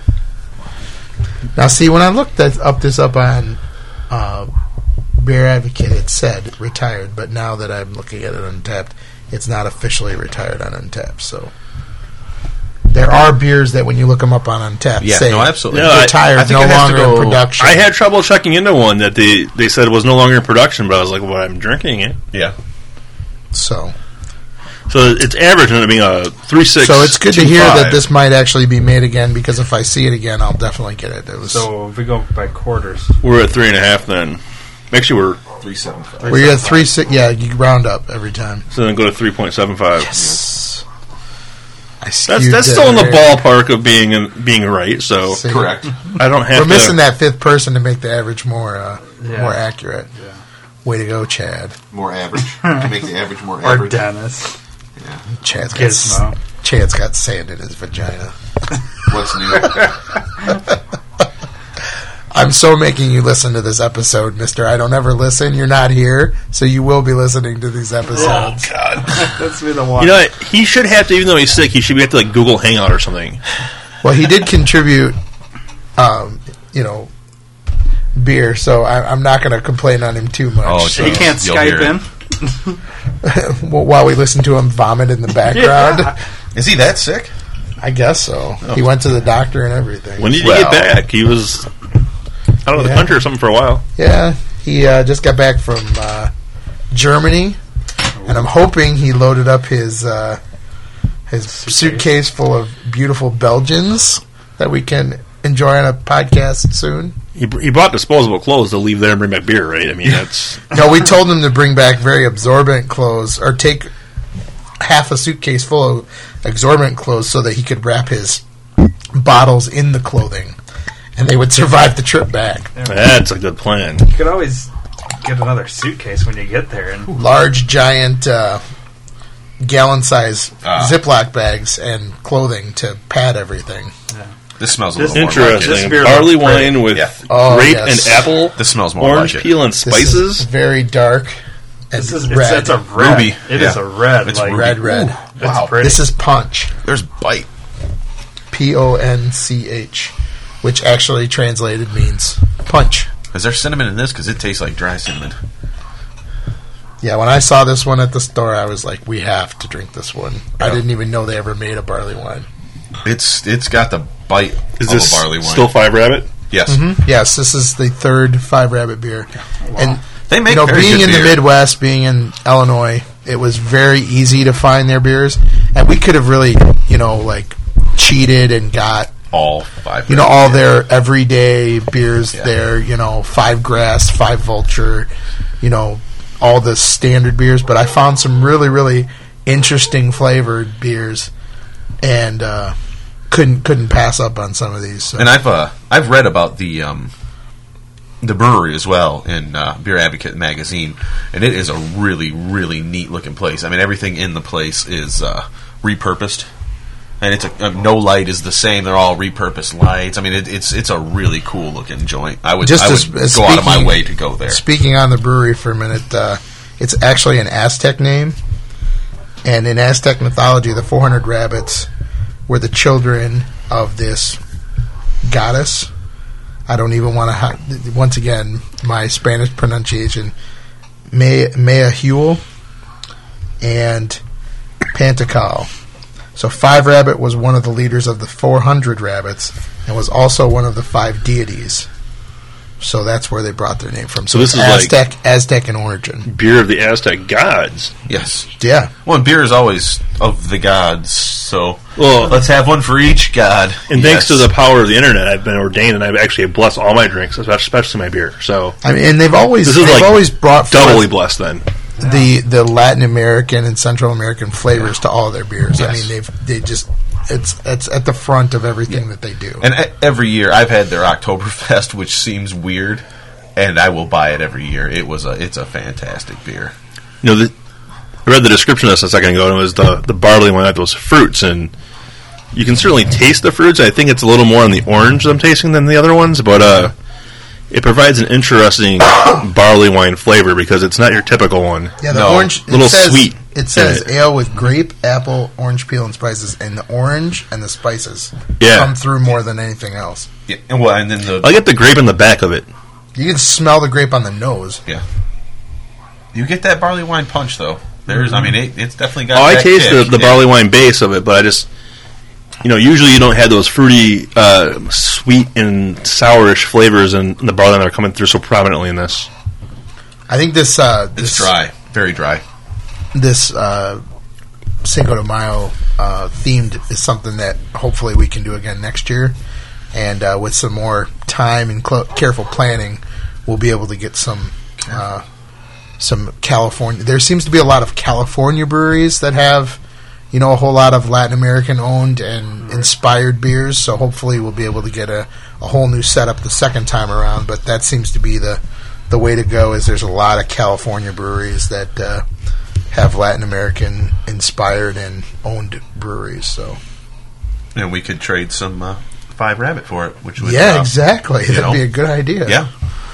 Now, see, when I looked that, up this up on uh, Beer Advocate, it said retired, but now that I'm looking at it on Untapped, it's not officially retired on Untapped. So there are beers that when you look them up on Untapped, Yeah, say no, absolutely. No, I- retired, I think no it has to longer in go- production. I had trouble checking into one that they, they said was no longer in production, but I was like, well, I'm drinking it. Yeah. so. So it's average ended up being a three six. So it's good to two hear that five. this might actually be made again because if I see it again, I'll definitely get it. It was So if we go by quarters, We're at three and a half then. Actually, we're three seven five. were you at three six? Yeah, you round up every time. so then go to three point seven five. Yes, I That's skewed that's that still in the very- ballpark of being in, being right. So See, Correct. I don't have We're to. missing that fifth person to make the average more uh, Yeah. more accurate. Yeah. Way to go, Chad. More average. To make the average more or average. Dennis, Chad's got s- Gizmo. Chad's got sand in his vagina. What's new? I'm so making you listen to this episode, Mister I don't ever listen. You're not here, so you will be listening to these episodes. God. Let's be the one. You know what? He should have to, even though he's sick, he should have to like Google Hangout or something. Well, he did contribute, um, you know, beer, so I, I'm not going to complain on him too much. Oh, so- he can't You'll hear Skype it. in. while we listen to him vomit in the background. Yeah. Is he that sick? I guess so. He went to the doctor and everything. When did Well- he get back? He was out of the Yeah. country or something for a while. Yeah, he uh, just got back from uh, Germany, and I'm hoping he loaded up his uh, his suitcase full of beautiful Belgians that we can enjoy on a podcast soon. He, br- he bought disposable clothes to leave there and bring back beer, right? I mean, that's No, we told him to bring back very absorbent clothes, or take half a suitcase full of absorbent clothes so that he could wrap his bottles in the clothing, and they would survive the trip back. that's a good plan. You could always get another suitcase when you get there, and Large, giant, uh, gallon-size Ah. Ziploc bags and clothing to pad everything. This smells a This- little more like This it. Interesting. beer Barley looks great. wine with Yeah. Oh, grape yes. and apple, This smells more orange like it. peel and This is spices. very dark and this is it's, red. it's a red. Ruby. It Yeah. is a red. It's like, ruby. red, red. It's Wow. pretty. This is punch. There's bite. P O N C H, which actually translated means punch. Is there cinnamon in this? Because it tastes like dry cinnamon. Yeah, when I saw this one at the store, I was like, we have to drink this one. I Yeah. didn't even know they ever made a barley wine. It's it's got the bite Is of this a barley wine. still Five Rabbit? Yes. Mm-hmm. Yes, this is the third Five Rabbit beer. And They make you know, very being good in beer. the Midwest, being in Illinois, it was very easy to find their beers, and we could have really, you know, like cheated and got, all five. you know, all their everyday beers Yeah. there. You know, Five Grass, Five Vulture, you know, all the standard beers. But I found some really, really interesting flavored beers, and uh, couldn't couldn't pass up on some of these. So. And I've uh, I've read about the um, the brewery as well in uh, Beer Advocate magazine, and it is a really really neat looking place. I mean, everything in the place is uh, repurposed, and it's a, uh, no light is the same. They're all repurposed lights. I mean, it, it's it's a really cool looking joint. I would Just I would as, go as out of my speaking- way to go there. Speaking on the brewery for a minute, uh, it's actually an Aztec name, and in Aztec mythology, the four hundred rabbits were the children of this goddess. I don't even want to. Ha- once again, my Spanish pronunciation: Mea Huel and Pantacal. So Five Rabbit was one of the leaders of the four hundred rabbits, and was also one of the five deities. So that's where they brought their name from. So this is Aztec, like Aztec in origin. Beer of the Aztec gods. Yes. Yeah. Well, and beer is always of the gods, so Well, let's have one for each god. And Yes. thanks to the power of the internet, I've been ordained, and I've actually blessed all my drinks, especially my beer. So I mean, and they've always This is they've like always brought forth doubly blessed then. the the Latin American and Central American flavors to all their beers. I Yes. mean, they've they just it's it's at the front of everything that they do. And e- every year, I've had their Oktoberfest, which seems weird, and I will buy it every year. It was a it's a fantastic beer. You know, the, I read the description of this a second ago, and it was the, the barley wine with those fruits, and you can certainly taste the fruits. I think it's a little more on the orange I'm tasting than the other ones, but uh, it provides an interesting barley wine flavor because it's not your typical one. Yeah, the No, orange it little says, sweet It says in it. ale with grape, apple, orange peel, and spices, and the orange and the spices Yeah. come through more than anything else. Yeah, and well, and then the I get the grape in the back of it. You can smell the grape on the nose. yeah, you get that barley wine punch though. There's, I mean, it, it's definitely got. Oh, I that taste the, kick, the yeah. barley wine base of it, but I just, you know, usually you don't have those fruity, uh, sweet and sourish flavors in the barley wine that are coming through so prominently in this. I think this uh, It's this dry, very dry. this uh, Cinco de Mayo uh, themed is something that hopefully we can do again next year, and uh, with some more time and cl- careful planning, we'll be able to get some uh, some California. There seems to be a lot of California breweries that have, you know, a whole lot of Latin American owned and inspired beers. So hopefully we'll be able to get a, a whole new setup the second time around. But that seems to be the the way to go. Is there's a lot of California breweries that uh, have Latin American inspired and owned breweries. So And we could trade some uh, Five Rabbit for it, which would yeah, uh, exactly. That'd know. be a good idea. Yeah,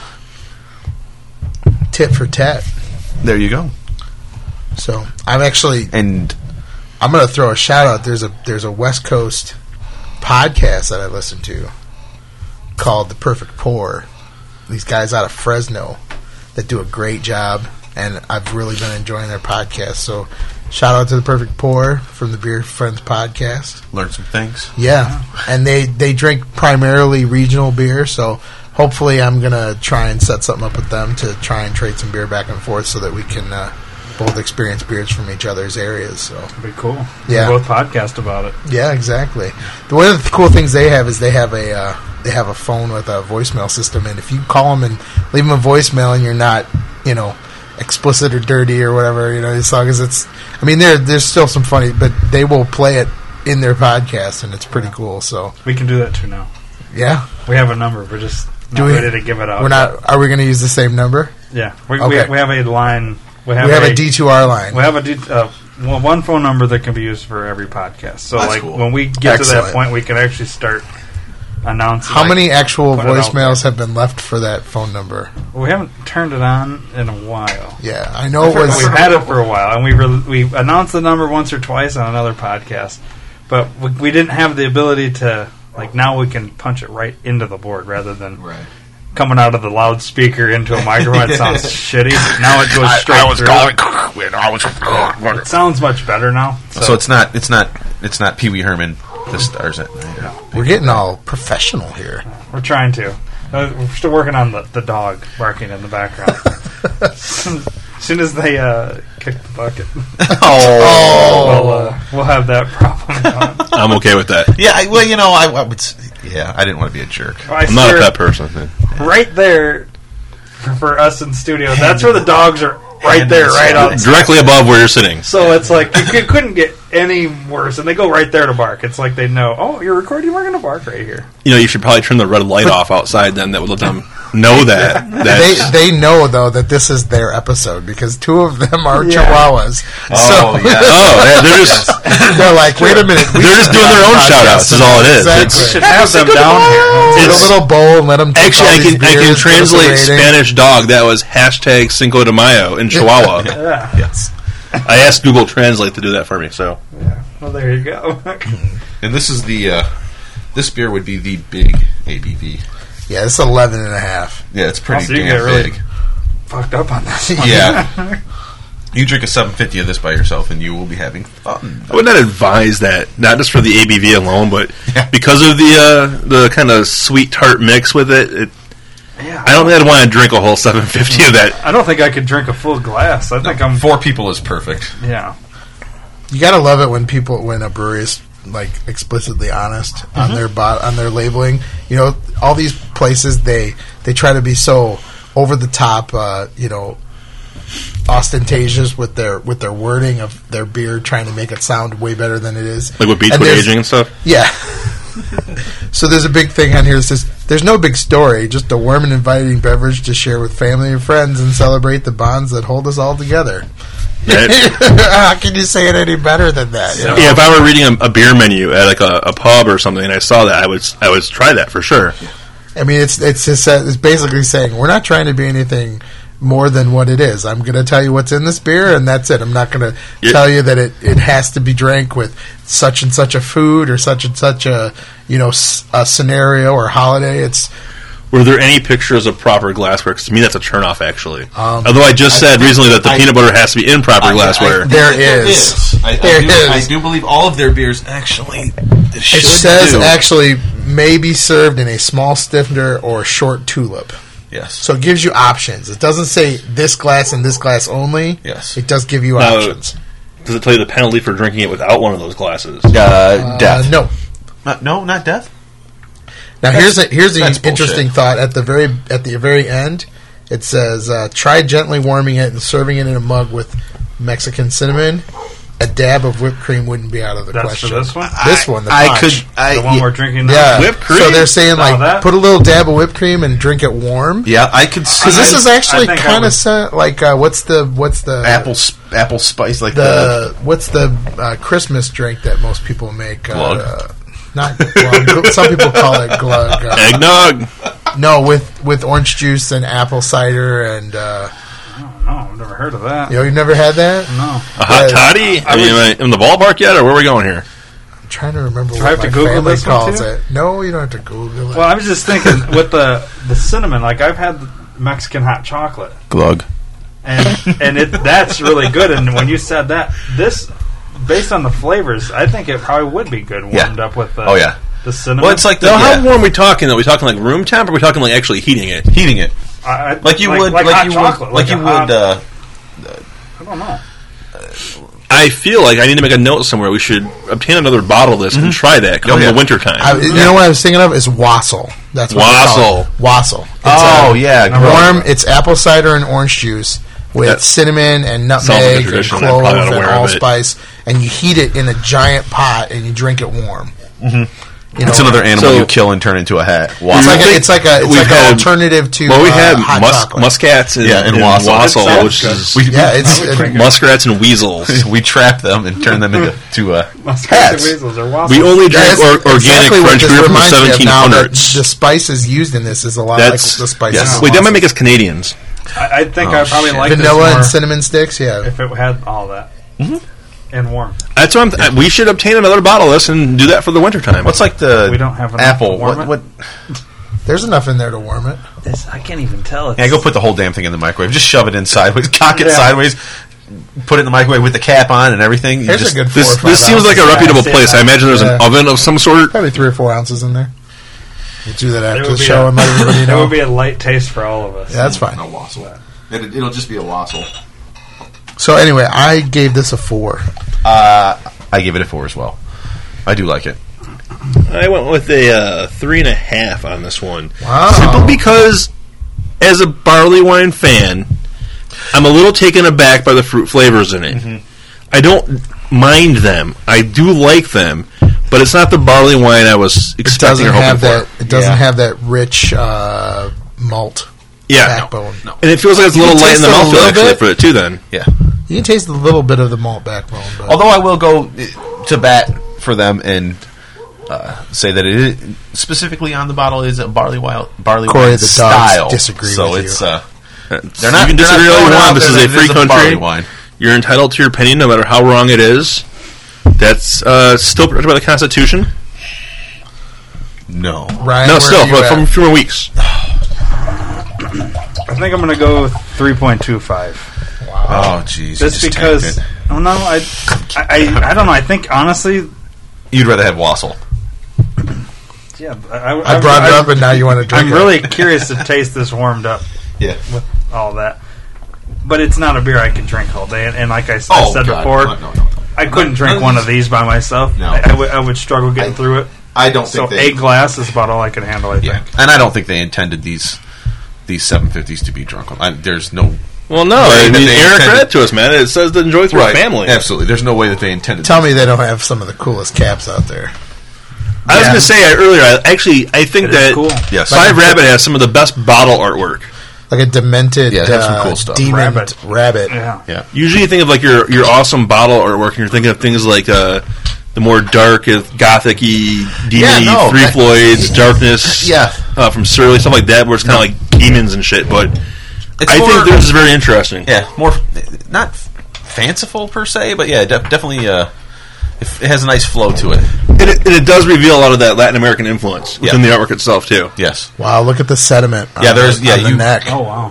tit for tat. there you go. So I'm actually And I'm going to throw a shout out. There's a there's a West Coast podcast that I listen to called The Perfect Pour. These guys out of Fresno that do a great job, and I've really been enjoying their podcast. So shout out to The Perfect Pour from the Beer Friends podcast. learn some things. Yeah, and they they drink primarily regional beer. So hopefully I'm going to try and set something up with them to try and trade some beer back and forth so that we can uh, both experience beers from each other's areas. So It'd be cool. Yeah. We both podcast about it. yeah, exactly. The one of the cool things they have is they have a uh, they have a phone with a voicemail system, and if you call them and leave them a voicemail, and you're not, you know, explicit or dirty or whatever, you know, as long as it's, I mean, there there's still some funny, but they will play it in their podcast, and it's pretty cool. So We can do that too now. yeah, We have a number. We're just not Do we- ready to give it out. we're not. Are we going to use the same number? Yeah. We, Okay. we, we have a line. We have, We have a, a D two R line. We have a D, uh, well, one phone number that can be used for every podcast. So, That's like, cool. when we get to Excellent. that point, we can actually start announcing. How like, many actual put it out voicemails have been left for that phone number? We haven't turned it on in a while. Yeah, I know it We've was. had it for a while, and we re- we announced the number once or twice on another podcast, but we, we didn't have the ability to, like, now we can punch it right into the board rather than Right. coming out of the loudspeaker into a microphone. It sounds shitty. Now it goes straight I was through. calling when I was. It sounds much better now. So, So it's not it's not it's not Pee Wee Herman that stars it. We're getting all professional here. we're trying to. Uh, we're still working on the, the dog barking in the background. as soon as they uh, kick the bucket, Oh, we'll, uh, we'll have that problem gone. I'm okay with that. yeah. I, well, you know, I, I would. s- Yeah, I didn't want to be a jerk. I I'm not a swear, pet person. right there for, for us in studio. That's where the dogs are. Right there, right on. Directly above where you're sitting. So it's like you, c- couldn't get any worse, and they go right there to bark. It's like they know, oh, you're recording, we're going to bark right here. You know, you should probably turn the red light off outside then. That would let them know that. that They they know, though, that this is their episode because two of them are Yeah. Chihuahuas. Oh, so yeah. oh, yeah, they're just they're like, wait a minute. we they're just should doing have their a own podcast shout-outs is all it is. Exactly. It's- We should have them down here. Get a It's- little bowl and let them take Actually, all I these can I can beers, give us a translate rating. Spanish dog. That was hashtag Cinco de Mayo in Chihuahua. Yeah. Yes. I asked Google Translate to do that for me. So yeah. Well, there you go. And this is the uh, this beer would be the big A B V. Yeah, it's eleven and a half. Yeah, it's pretty Also, you damn get really- big. Fucked up on this one. Yeah. You drink a seven fifty of this by yourself, and you will be having fun. I would not advise that, not just for the A B V alone, but Yeah. because of the uh, the kind of sweet tart mix with it. it Yeah. I don't think I'd want to drink a whole seven fifty of that. I don't think I could drink a full glass. I think I'm. Four people is perfect. Yeah. You gotta love it when people when a brewery is like explicitly honest Mm-hmm. on their bot on their labeling. You know, all these places they they try to be so over the top. Uh, you know. Ostentatious with their with their wording of their beer, trying to make it sound way better than it is. Like with And Beechwood there's- aging and stuff. Yeah. So there's a big thing on here that says, there's no big story, just a warm and inviting beverage to share with family and friends and celebrate the bonds that hold us all together. That- How can you say it any better than that? You know? yeah, if I were reading a, a beer menu at like a, a pub or something and I saw that, I would I would try that for sure. I mean, it's it's just, it's basically saying we're not trying to be anything more than what it is. I'm going to tell you what's in this beer, and that's it. I'm not going to Yeah. tell you that it, it has to be drank with such and such a food or such and such a you know s- a scenario or holiday. It's Were there any pictures of proper glassware? Because to me, that's a turnoff, actually. Um, Although I just I said think- recently that the I- peanut butter has to be in proper glassware. I- There I think is. I, I There do, is. I do believe all of their beers actually It should says do. actually may be served in a small stiffener or short tulip. Yes. So it gives you options. It doesn't say this glass and this glass only. Yes. It does give you Now, options. Does it tell you the penalty for drinking it without one of those glasses? Uh, Uh, death. no. Not, no, not death. Now here's a here's the that's bullshit. interesting thought at the very at the very end. It says uh, try gently warming it and serving it in a mug with Mexican cinnamon. A dab of whipped cream wouldn't be out of the That's question. for this one? This one, the I punch. could. I, The one yeah, we're drinking now? Yeah, Whipped cream? So they're saying No, like that- put a little dab of whipped cream and drink it warm. yeah, I could see Because this I- is actually I think I kind would- of sa- like uh, what's the what's the apple sp- apple spice like the, the what's the uh, Christmas drink that most people make? Glug? Uh, not glug. Some people call it glug. Uh, Eggnog. no, with with orange juice and apple cider, and uh, No, I've never heard of that. you know, you've never had that. No. A hot Yeah, toddy? I, mean, am I in the ballpark yet, or where are we going here? I'm trying to remember Do I what have my to Google family this one, calls too? it. No, you don't have to Google it. Well, I was just thinking with the the cinnamon. Like I've had the Mexican hot chocolate, glug. and and it that's really good. And when you said that, this based on the flavors, I think it probably would be good warmed Yeah. up with the Oh yeah. the cinnamon. Well, it's like the Now, yeah, how warm are we talking? Are we talking like room temp, or are we talking like actually heating it? heating it I, I, like you would like, hot you chocolate, would like, you a would. hot- Uh, I don't know. I feel like I need to make a note somewhere. We should obtain another bottle of this and try that come Oh, yeah. the winter time. I, you know what I was thinking of is wassail. That's what they call it. Wassail. It's oh a yeah, warm. It's apple cider and orange juice with That cinnamon and sounds like a nutmeg and tradition. I'm clove probably not and aware of it. allspice, and you heat it in a giant pot and you drink it warm. Mm-hmm. You know, It's another animal So- you kill and turn into a hat. It's Wasp. like a, think it's like a it's we've like had- an alternative to well, we uh, had hot mus- chocolate. muskats and, Yeah, and and wassail. wassail, That which sounds is We, Yeah, it's I would it- drink muskrats and weasels. we trap them and turn them into to uh, Muscats hats. and weasels are waffles. We only drink that's or, organic exactly what French this beer from the reminds me of seventeen now, that hundreds. The spices used in this is a lot That's like the spices. yes. in Wait, that might wassail. make us Canadians. I, I think Oh, I probably shit. like this vanilla more and cinnamon sticks. Yeah, if it had all that and warm. That's what I'm. Th- we should obtain another bottle of this and do that for the winter time. What's like the We don't have enough apple? to warm What, it? what? there's enough in there to warm it. This I can't even tell. It's, Yeah, go put the whole damn thing in the microwave. Just shove it in sideways, cock it Yeah. sideways, put it in the microwave with the cap on and everything. You Here's just, a good four this? or five This seems like a ounces. reputable Yeah, place. I imagine there's an Yeah. oven of some sort. Probably three or four ounces in there. We'll do that It after would the be show a- and let everybody It know. would be a light taste for all of us. Yeah, that's fine. a wassail. It, it'll just be a wassail. So anyway, I gave this a four. Uh, I give it a four as well. I do like it. I went with a uh, three and a half on this one. Wow. Simply because, as a barley wine fan, I'm a little taken aback by the fruit flavors in it. I don't mind them. I do like them, but it's not the barley wine I was It expecting doesn't or hoping have for. that. It doesn't Yeah. have that rich uh, malt Yeah, backbone. No. and it feels like it's a You little can light in the taste it a mouthfeel little actually bit. for it too. Then Yeah. You can taste a little bit of the malt backbone. But Although I will go uh, to bat for them and uh, say that it is, specifically on the bottle is a barley wild barley Corey, wine the dogs style. disagree so with it's you. uh, they're they're not. not. You can they're disagree not all you throwing want. out This there is a that it free barley country. wine. You're entitled to your opinion, no matter how wrong it is. That's uh, still protected by the Constitution. No. Ryan, No, where still are you from, at? from a few more weeks. I think I'm going to go three point two five. Oh, jeez. Just you because. tanked it. Oh no, I, I, I, I don't know. I think honestly, You'd rather have Wassel. yeah. I, I brought it up, and now you want to drink I'm it. really curious to taste this warmed up Yeah. with all that. But it's not a beer I can drink all day. And, and like I, s- Oh, I said God. before, No, no, no. I couldn't None- drink none of one these- of these by myself. No. I, I would, I would struggle getting I- through it. I don't So think they. a glass is about all I could handle. I think. Yeah, and I don't think they intended these these seven fifties to be drunk. I, there's no Well, no, Way I that mean, they Eric intended- read it to us, man. It says to enjoy through a family. Absolutely, there's no way that they intended. Tell me they don't have some of the coolest caps out there. I was Yeah. going to say uh, earlier, I, actually, I think It is that cool. Yes. Five Rabbit has some of the best bottle artwork. Like a demented Yeah, they have some uh, cool stuff. demon Rabbit. rabbit. Yeah. Yeah, Usually you think of like your your awesome bottle artwork, and you're thinking of things like uh, the more dark, uh, gothic-y, demon-y, Yeah, no, Three that- Floyds, Darkness, Yeah. uh, from Surly, stuff like that, where it's kind of like demons and shit. But It's I more- think this is very interesting. yeah, more not fanciful per se, but yeah, def- definitely. Uh, it it has a nice flow to it. And it, and it does reveal a lot of that Latin American influence within Yeah. the artwork itself, too. Yes, Wow, look at the sediment. Yeah, on there's- the, yeah, on the you- neck. Oh wow.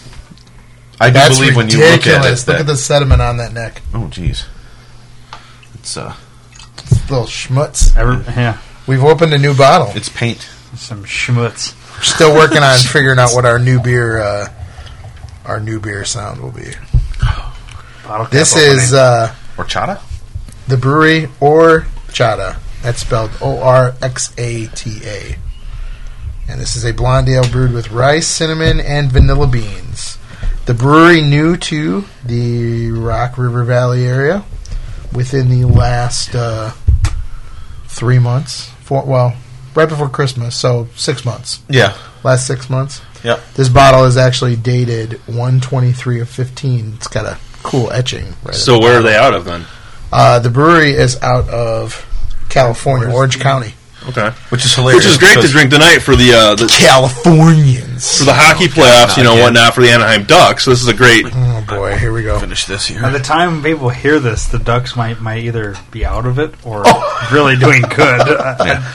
I do That's believe when ridiculous. you look at it. Look That, at the sediment on that neck. oh, jeez, it's uh, It's little schmutz. Ever, yeah. We've opened a new bottle. it's paint. Some schmutz. We're still working on figuring out what our new beer, uh, our new beer sound will be. Bottle cap This opening. is uh, Horchata. the brewery Orchata. That's spelled O R X A T A. And this is a blonde ale brewed with rice, cinnamon, and vanilla beans. The brewery new to the Rock River Valley area within the last uh, three months. Four, well, right before Christmas, so six months. Yeah, Last six months. yep. This bottle is actually dated one twenty-three of fifteen. It's got a cool etching. Right So at the where are bottom. they out of, then? Uh, the brewery is out of California, Orange County. Okay. Which is hilarious. Which is great to because- drink tonight for the uh, the, Californians. for the hockey playoffs, you know, Not again. whatnot, for the Anaheim Ducks. So this is a great... Oh boy, here we go. Finish this here. By the time people hear this, the Ducks might might either be out of it or Oh. really doing good. I-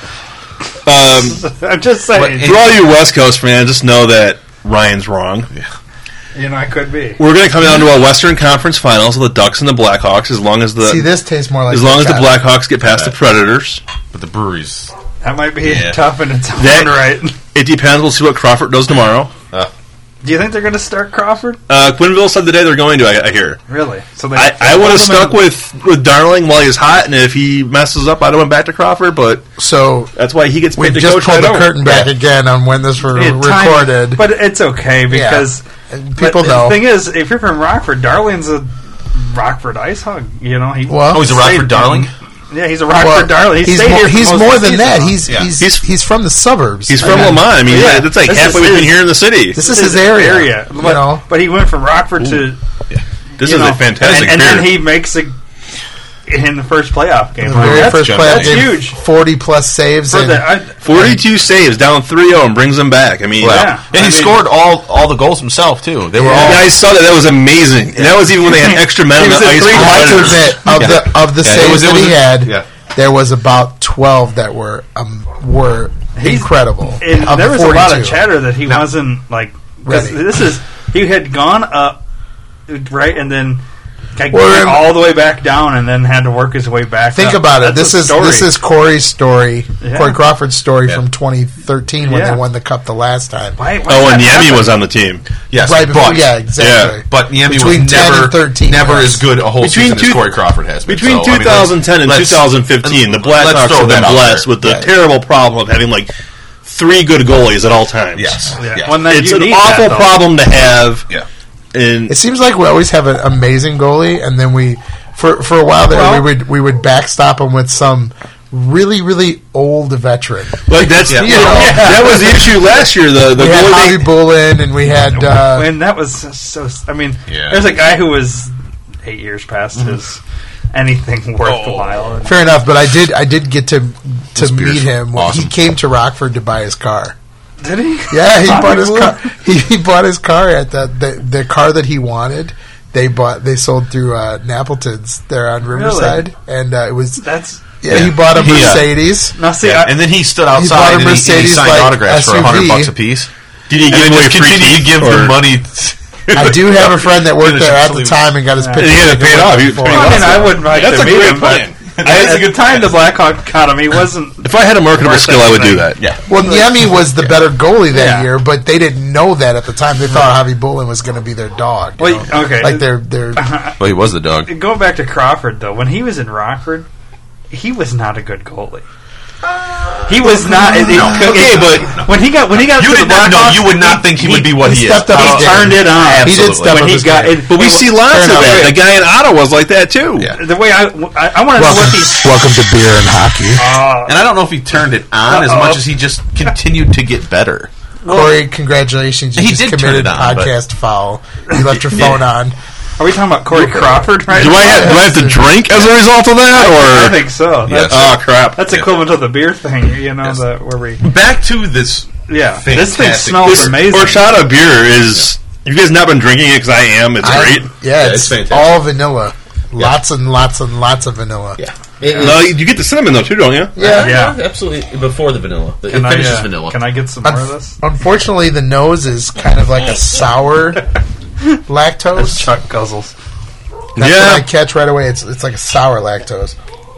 Um, I'm just saying. for all you West Coast fans, just know that Ryan's wrong. You know, I could be. We're going to come down to a Western Conference Finals with the Ducks and the Blackhawks, as long as the See, this tastes more like as long as the horchata. Blackhawks get past the Predators. But the breweries. That might be Yeah. tough in its own That- right. It depends. We'll see what Crawford does tomorrow. Uh, Do you think they're going to start Crawford? Uh, Quinville said today they're going to. I, I hear. Really? So they. I, I would have stuck with, with Darling while he's hot, and if he messes up, I'd have went back to Crawford. But So that's why he gets we paid to just coach pulled right the over. curtain back Yeah. again on when this was Yeah, time- recorded. but it's okay because And people but know. The thing is, if you're from Rockford, Darling's a Rockford ice hog. You know, he. Well- oh, he's a Rockford stayed- Darling. Yeah, he's a Rockford Well, Darling. He he's stayed more, here for he's most more of the than season, that. though. He's, Yeah. he's He's- he's from the suburbs. He's I from mean, Lamont. I mean, Yeah. it's like This halfway is between his- here and the city. This is his area. area. You But, know, but he went from Rockford to This you is know, a fantastic and, and beer. then he makes a in the first playoff game. the very That's- first that's playoff that's game, huge. forty plus saves. For And the, I, forty-two saves, down three oh, and brings them back. I mean, Well, Yeah. and he I mean- scored all all the goals himself too. They were Yeah. all. yeah, I saw that. That was amazing. And that was even when they had extra men on He the was at ice. three for I have to Predators. admit, of Yeah. the of the Yeah, it saves was- it that was he a- had, yeah. there was about twelve that were um, were He's- incredible. and Of there the was a lot of forty-two. chatter that he wasn't like 'cause Ready. this is he had gone up right and then like, Well, went and- all the way back down and then had to work his way back Think up. about it. That's This a is story. this is Corey's story, Yeah. Corey Crawford's story Yeah. from twenty thirteen when Yeah. they won the cup the last time. why, why Oh, and that Yemi happen? was on the team. Yes, Right before, but, yeah, exactly. yeah, But Niemi Between was ten never, and thirteen never was- as good a whole Between season two- as Corey Crawford has been. Between So, I mean, twenty ten and let's- twenty fifteen, the let's Blackhawks throw have been that out blessed there. with the Yeah. terrible problem of having like three good goalies at all times. Yes, Yeah. yeah. When that- It's you an need awful that, though. problem to have. yeah. And It seems like we always have an amazing goalie, and then we for for a while there, Well- we would we would backstop him with some really really old veteran. Like that's Yeah. you know, that was the issue last year. The the We had goalie- Javi Bullen, and we had uh, and that was so. I mean, Yeah. there's a guy who was eight years past his anything worthwhile. And fair enough. But I did I did get to to This beer's meet him when awesome. he came to Rockford to buy his car. did he? Yeah, he Bobby bought his Wood? car. He, he bought his car at the, the the car that he wanted. They bought. They sold through uh, Napleton's there on Riverside, and uh, it was. That's Yeah, he bought a He, uh, Mercedes. now see. Yeah, I, and then he stood bought a outside and he, and he Mercedes, signed like, autographs for a S U V. hundred bucks a piece. Did he And give then away just free continue to teeth, give or- the money. I do have a friend that worked Finish there it, at the please. time and got his Yeah. picture. And he had it taken paid with off. him He- before. pretty I mean, awesome. I wouldn't like That's to a meet great him, but plan. I, at the time, the Blackhawk economy wasn't. If I had a marketable Worth skill, I would do everything. that. Yeah. Well, Niemi was the better goalie that Yeah. year, but they didn't know that at the time. They thought Javi Bullen was going to be their dog. you Well, know? okay. like their their. Well, he was the dog. Going back to Crawford, though, when he was in Rockford, he was not a good goalie. He was not. it- it- No. okay, No, but no. when he got when he got You to the did not. No, Blackhawks, you would not think he would be what he he, is. stepped up he his game. turned it on. He did step when up he his got game. it. But we it- see lots fair of enough. that. The guy in Ottawa's like that too. Yeah. the way I I, I want to know Welcome, what these. welcome to beer and hockey. Uh, And I don't know if he turned it on as Uh-oh. much as he just continued to get better. Corey, congratulations! You He just did turn committed it on, but- podcast foul. You left your phone on. are we talking about Corey Crawford? Right? Do I have, do I have to drink as a result of that, I or think so. Yes. That's, oh crap? that's Yeah. equivalent to the beer thing. You know, Yes. the, where we. Back to this. Yeah, this thing Fantastic. smells This amazing. horchata beer is. If you guys not been drinking it, because I am, it's I- great. Yeah, it's it's, fantastic. all vanilla. Lots and lots and lots of vanilla. Yeah. It is- No, you get the cinnamon though too, don't you? Yeah. Yeah. absolutely. Before the vanilla. It Can I, finishes uh, vanilla. Can I get some more of this? Unfortunately, the nose is kind of like a sour lactose. Chuck guzzles. That's Yeah. what I catch right away. It's it's like a sour lactose.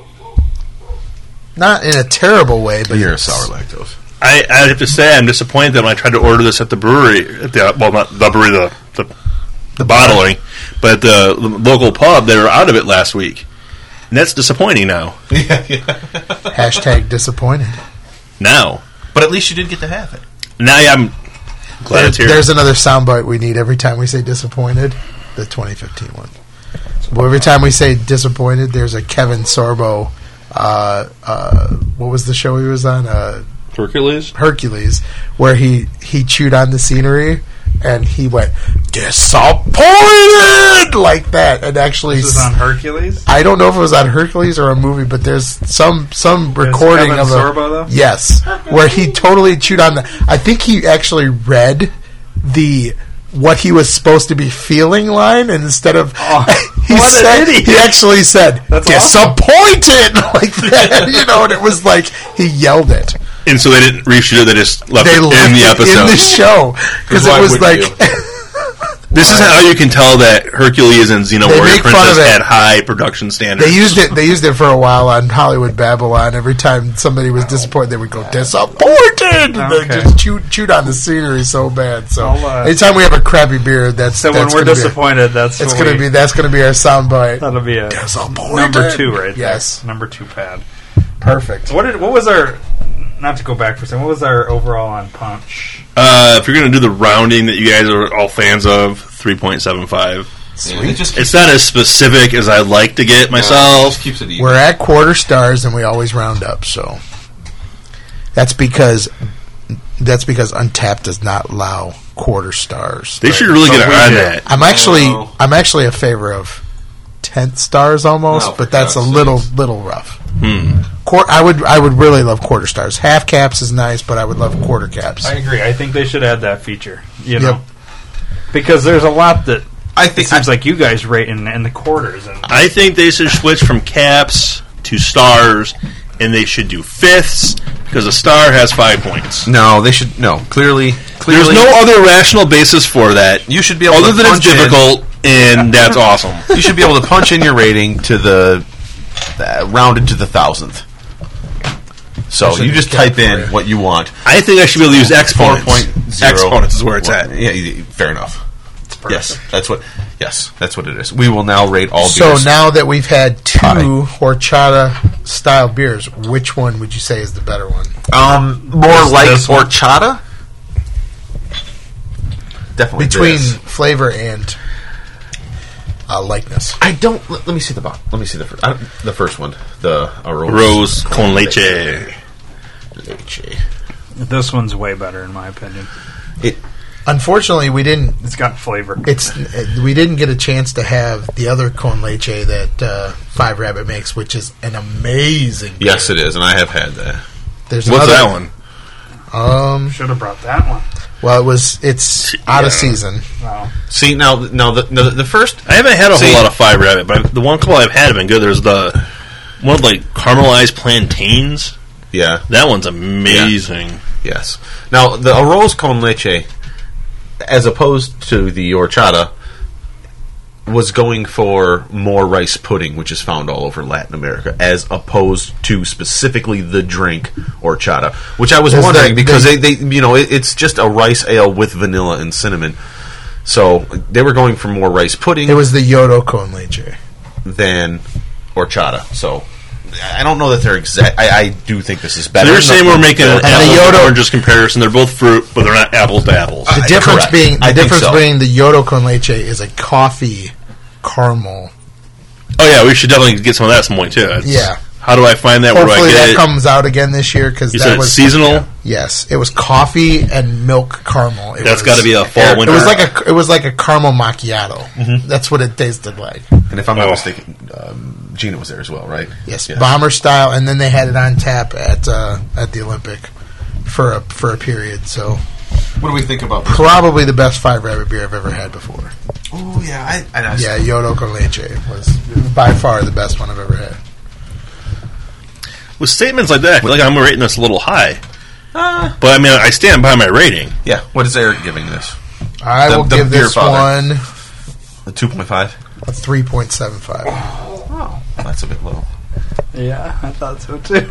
Not in a terrible way, but You're a it's- sour lactose. I, I have to say I'm disappointed that when I tried to order this at the brewery, at the well, not the brewery, the the, the bottling, but at the, the local pub, they were out of it last week, and that's disappointing now. Yeah, yeah. Hashtag disappointed. Now, But at least you did get to have it. now I'm glad There- it's here. there's another soundbite we need every time we say disappointed. The twenty fifteen one. Well, every time we say disappointed, there's a Kevin Sorbo. Uh, uh, what was the show he was on? Uh, Hercules. Hercules, where he he chewed on the scenery and he went disappointed like that, and actually This is on Hercules. I don't know if it was on Hercules or a movie, but there's some some recording Kevin of a Sorbo, though? yes, where he totally chewed on the. I think he actually read the what he was supposed to be feeling line, and instead of Oh, he what an said idiot. he actually said That's awesome. disappointed like that, you know, and it was like he yelled it. And so they didn't reshoot it; they just left They it left in the it episode. in the show because Why it was wouldn't like you? This is how you can tell that Hercules and Xena They Warrior make fun Princess of it. had high production standards. they used it. They used it for a while on Hollywood Babylon. Every time somebody was disappointed, they would go disappointed. And Okay. they just chewed, chewed on the scenery so bad. So I'll, uh, anytime we have a crappy beer, that's So when that's we're gonna be- disappointed, that's It's what gonna we- be that's gonna be our soundbite. that'll be a Disappointed. number two right Yes. there. Number two pad. Perfect. What did what was our? Not to go back for a second. What was our overall on Punch? Uh, if you're going to do the rounding that you guys are all fans of, three point seven five. Yeah, it just It's not as specific as I'd like to get myself. just keeps it even. We're at quarter stars and we always round up. So that's because that's because Untapped does not allow quarter stars. They should really So get we on do. that. I'm actually Oh. I'm actually a favor of tenth stars almost, Oh, for but that's a God's little sakes. little rough. Hmm. Quar- I would I would really love quarter stars. Half caps is nice, but I would love quarter caps. I agree. I think they should add that feature. You Yep. know, because there's a lot that I it think seems like you guys rate in, in the quarters. And I think they should switch from caps to stars, and they should do fifths because a star has five points. no. They should no. Clearly, clearly, There's no other rational basis for that. You should be able other to than it's punch in- difficult, and that's awesome. You should be able to punch in your rating to the uh, rounded to the thousandth. So That's you a just cap type for in you. what you want. I think I should be able to use Four exponents. point zero. Exponents is where it's at. Yeah, y- fair enough. Yes, that's what. Yes, that's what it is. We will now rate all So beers. now that we've had two Pie. horchata style beers, which one would you say is the better one? um, more This- like this one. horchata. Definitely Between this. flavor and uh, likeness. I don't. Let, let me see the bottle. Let me see the first. I don't, the first one. The arroz Rose con leche. Leche. This one's way better in my opinion. It. Unfortunately, we didn't. It's got flavor. It's we didn't get a chance to have the other con leche that uh, Five Rabbit makes, which is an amazing. Beer. Yes, it is, and I have had that. There's What's another, that one? Um. Should have brought that one. Well, it was. It's out Yeah. of season. Wow. See now, now the, the the first. I haven't had a See- whole lot of Five Rabbit, but the one couple I've had have been good. There's the one with, like, caramelized plantains. Yeah. That one's amazing. Yes. Now the arroz con leche, as opposed to the horchata, was going for more rice pudding, which is found all over Latin America, as opposed to specifically the drink horchata, which I was Is wondering that- because they- they, they, you know, it, it's just a rice ale with vanilla and cinnamon. So they were going for more rice pudding It was the Yodo con leche. than horchata. So I don't know that they're exact. I, I do think this is So better. they're saying we're making an the apples and Yodo- oranges comparison. They're both fruit, but they're not apples to apples. The Uh, difference correct. being the I think difference so. being the Yodo con leche is a coffee caramel. Oh yeah, we should definitely get some of that at some point too. It's- Yeah. How do I find that? Where do I Hopefully get that it? comes out again this year because You that said it's was seasonal. Yes, it was coffee and milk caramel. It That's was- got to be a fall It winter. was like a it was like a caramel macchiato. That's what it tasted like. And if I'm not Oh. mistaken, um, Gina was there as well, right? Yes, bomber style, and then they had it on tap at uh, at the Olympic for a for a period. So What do we think about this? probably the best Five Rabbit beer I've ever had before. Oh yeah, I, I, I Yeah, Yodo con leche was by far the best one I've ever had. With statements like that, I feel like I'm rating this a little high. Uh, But I mean, I stand by my rating. yeah. What is Eric giving this? I The- will the give beer this father. one A two point five. a three point seven five. Oh, that's a bit low. Yeah, I thought so too.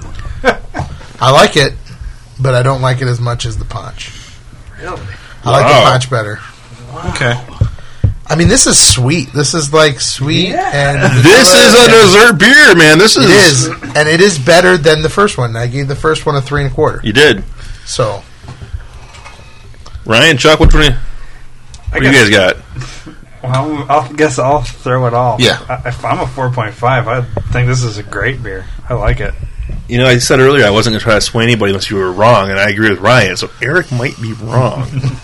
I like it, but I don't like it as much as the punch. Really? I like Wow. the punch better. Okay. I mean, this is sweet. This is like sweet, and This is a dessert beer, man. This is It is, and it is better than the first one. I gave the first one a three and a quarter. You did, So Ryan, Chuck. Which one? You, I what do you guys got? Well, I guess I'll throw it all. Yeah. I, if I'm a four point five, I think this is a great beer. I like it. You know, I said earlier I wasn't going to try to sway anybody unless you were wrong, and I agree with Ryan. So Eric might be wrong.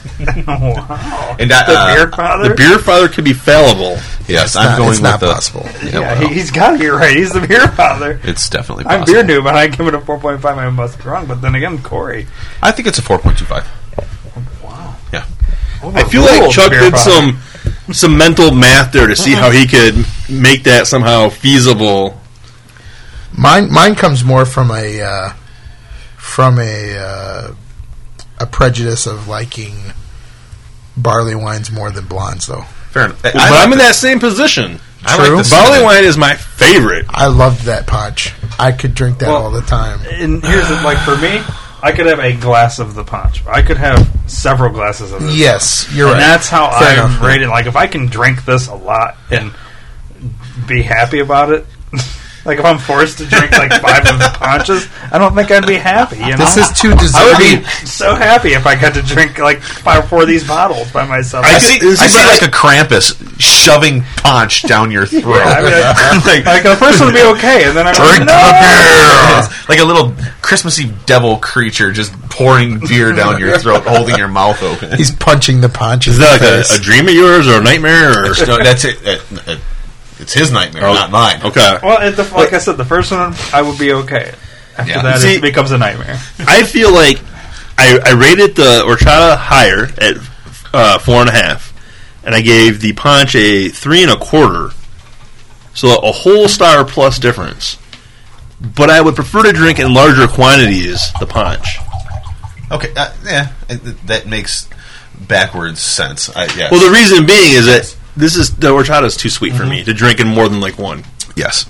Wow. And I, The uh, beer father? The beer father could be fallible. Yes, it's I'm not, going it's with not the. possible. Yeah, Yeah, well, he, he's got to be right. He's the beer father. it's definitely I'm possible. beer noob, and I give it a four point five. I must be wrong. But then again, Corey. I think it's a four point two five. Wow. Yeah. I feel like Overruled, Chuck beer did father. some some mental math there to see how he could make that somehow feasible. Mine, mine comes more from a uh, from a uh, a prejudice of liking barley wines more than blondes, though. Fair enough. I, But I I'm like in the- that same position. I True. like the Barley cinnamon. wine is my favorite. I loved that punch. I could drink that Well, all the time. And here's the, like for me, I could have a glass of the punch. I could have several glasses of this. Yes, you're and right. that's how Fair I'm enough. rated. Like if I can drink this a lot and be happy about it. Like if I'm forced to drink like five of the punches, I don't think I'd be happy. You know? This is too I would deserving. be so happy if I got to drink like five or four of these bottles by myself. I I see, this I is see like- like a Krampus shoving punch down your throat. Yeah, I mean, I- like, like the first one would be okay, and then I'm drink like, the no! beer. Like a little Christmassy devil creature just pouring beer down your throat, holding your mouth open. He's punching the punch. Is in that the like face. a, a dream of yours or a nightmare? Or No, that's it. It- it- It's his nightmare, Oh, not mine. Okay. Well, at the, like I said, the first one I would be okay. After Yeah. that, See- it becomes a nightmare. I feel like I, I rated the horchata higher at uh, four and a half, and I gave the punch a three and a quarter. So a whole star plus difference. But I would prefer to drink in larger quantities the punch. Okay, uh, yeah, it- that makes backwards sense. I, yes. Well, the reason being is that this is the horchata is too sweet for me to drink in more than like one. yes,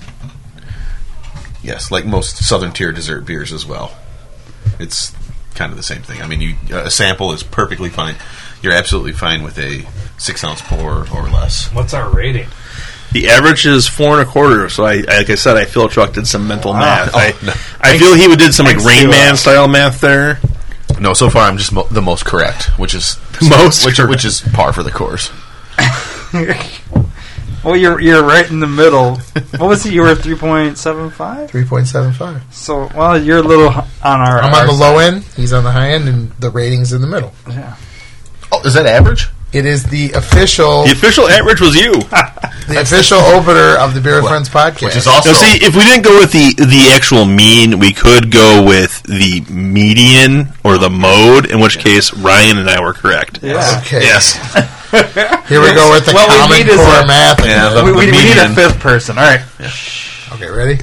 yes, like most Southern Tier dessert beers as well. It's kind of the same thing. I mean, you a sample is perfectly fine. You're absolutely fine with a six ounce pour or less. What's our rating? The average is four and a quarter. So I, like I said, I feel Chuck did some mental math. Oh, I, no. I feel he would did some like Thanks Rain to, Man uh, style math there. No, so far I'm just mo- the most correct, which is Most which, correct. which is par for the course. Well, you're you're right in the middle. What was it? You were three point seven five. three point seven five. So, well, you're a little h- on our. I'm our on the side. low end. He's on the high end, and the rating's in the middle. Yeah. Oh, is that average? It is the official, The official average was you. the official opener of the Beer with Friends podcast, Which is also Now, see, if we didn't go with the the actual mean, we could go with the median or the mode. In which case, Ryan and I were correct. Yeah. Okay. yes. Here we go with the What we Common need is Core a- math. Yeah, again. the- We, we, we need a median. fifth person. All right. Okay, ready?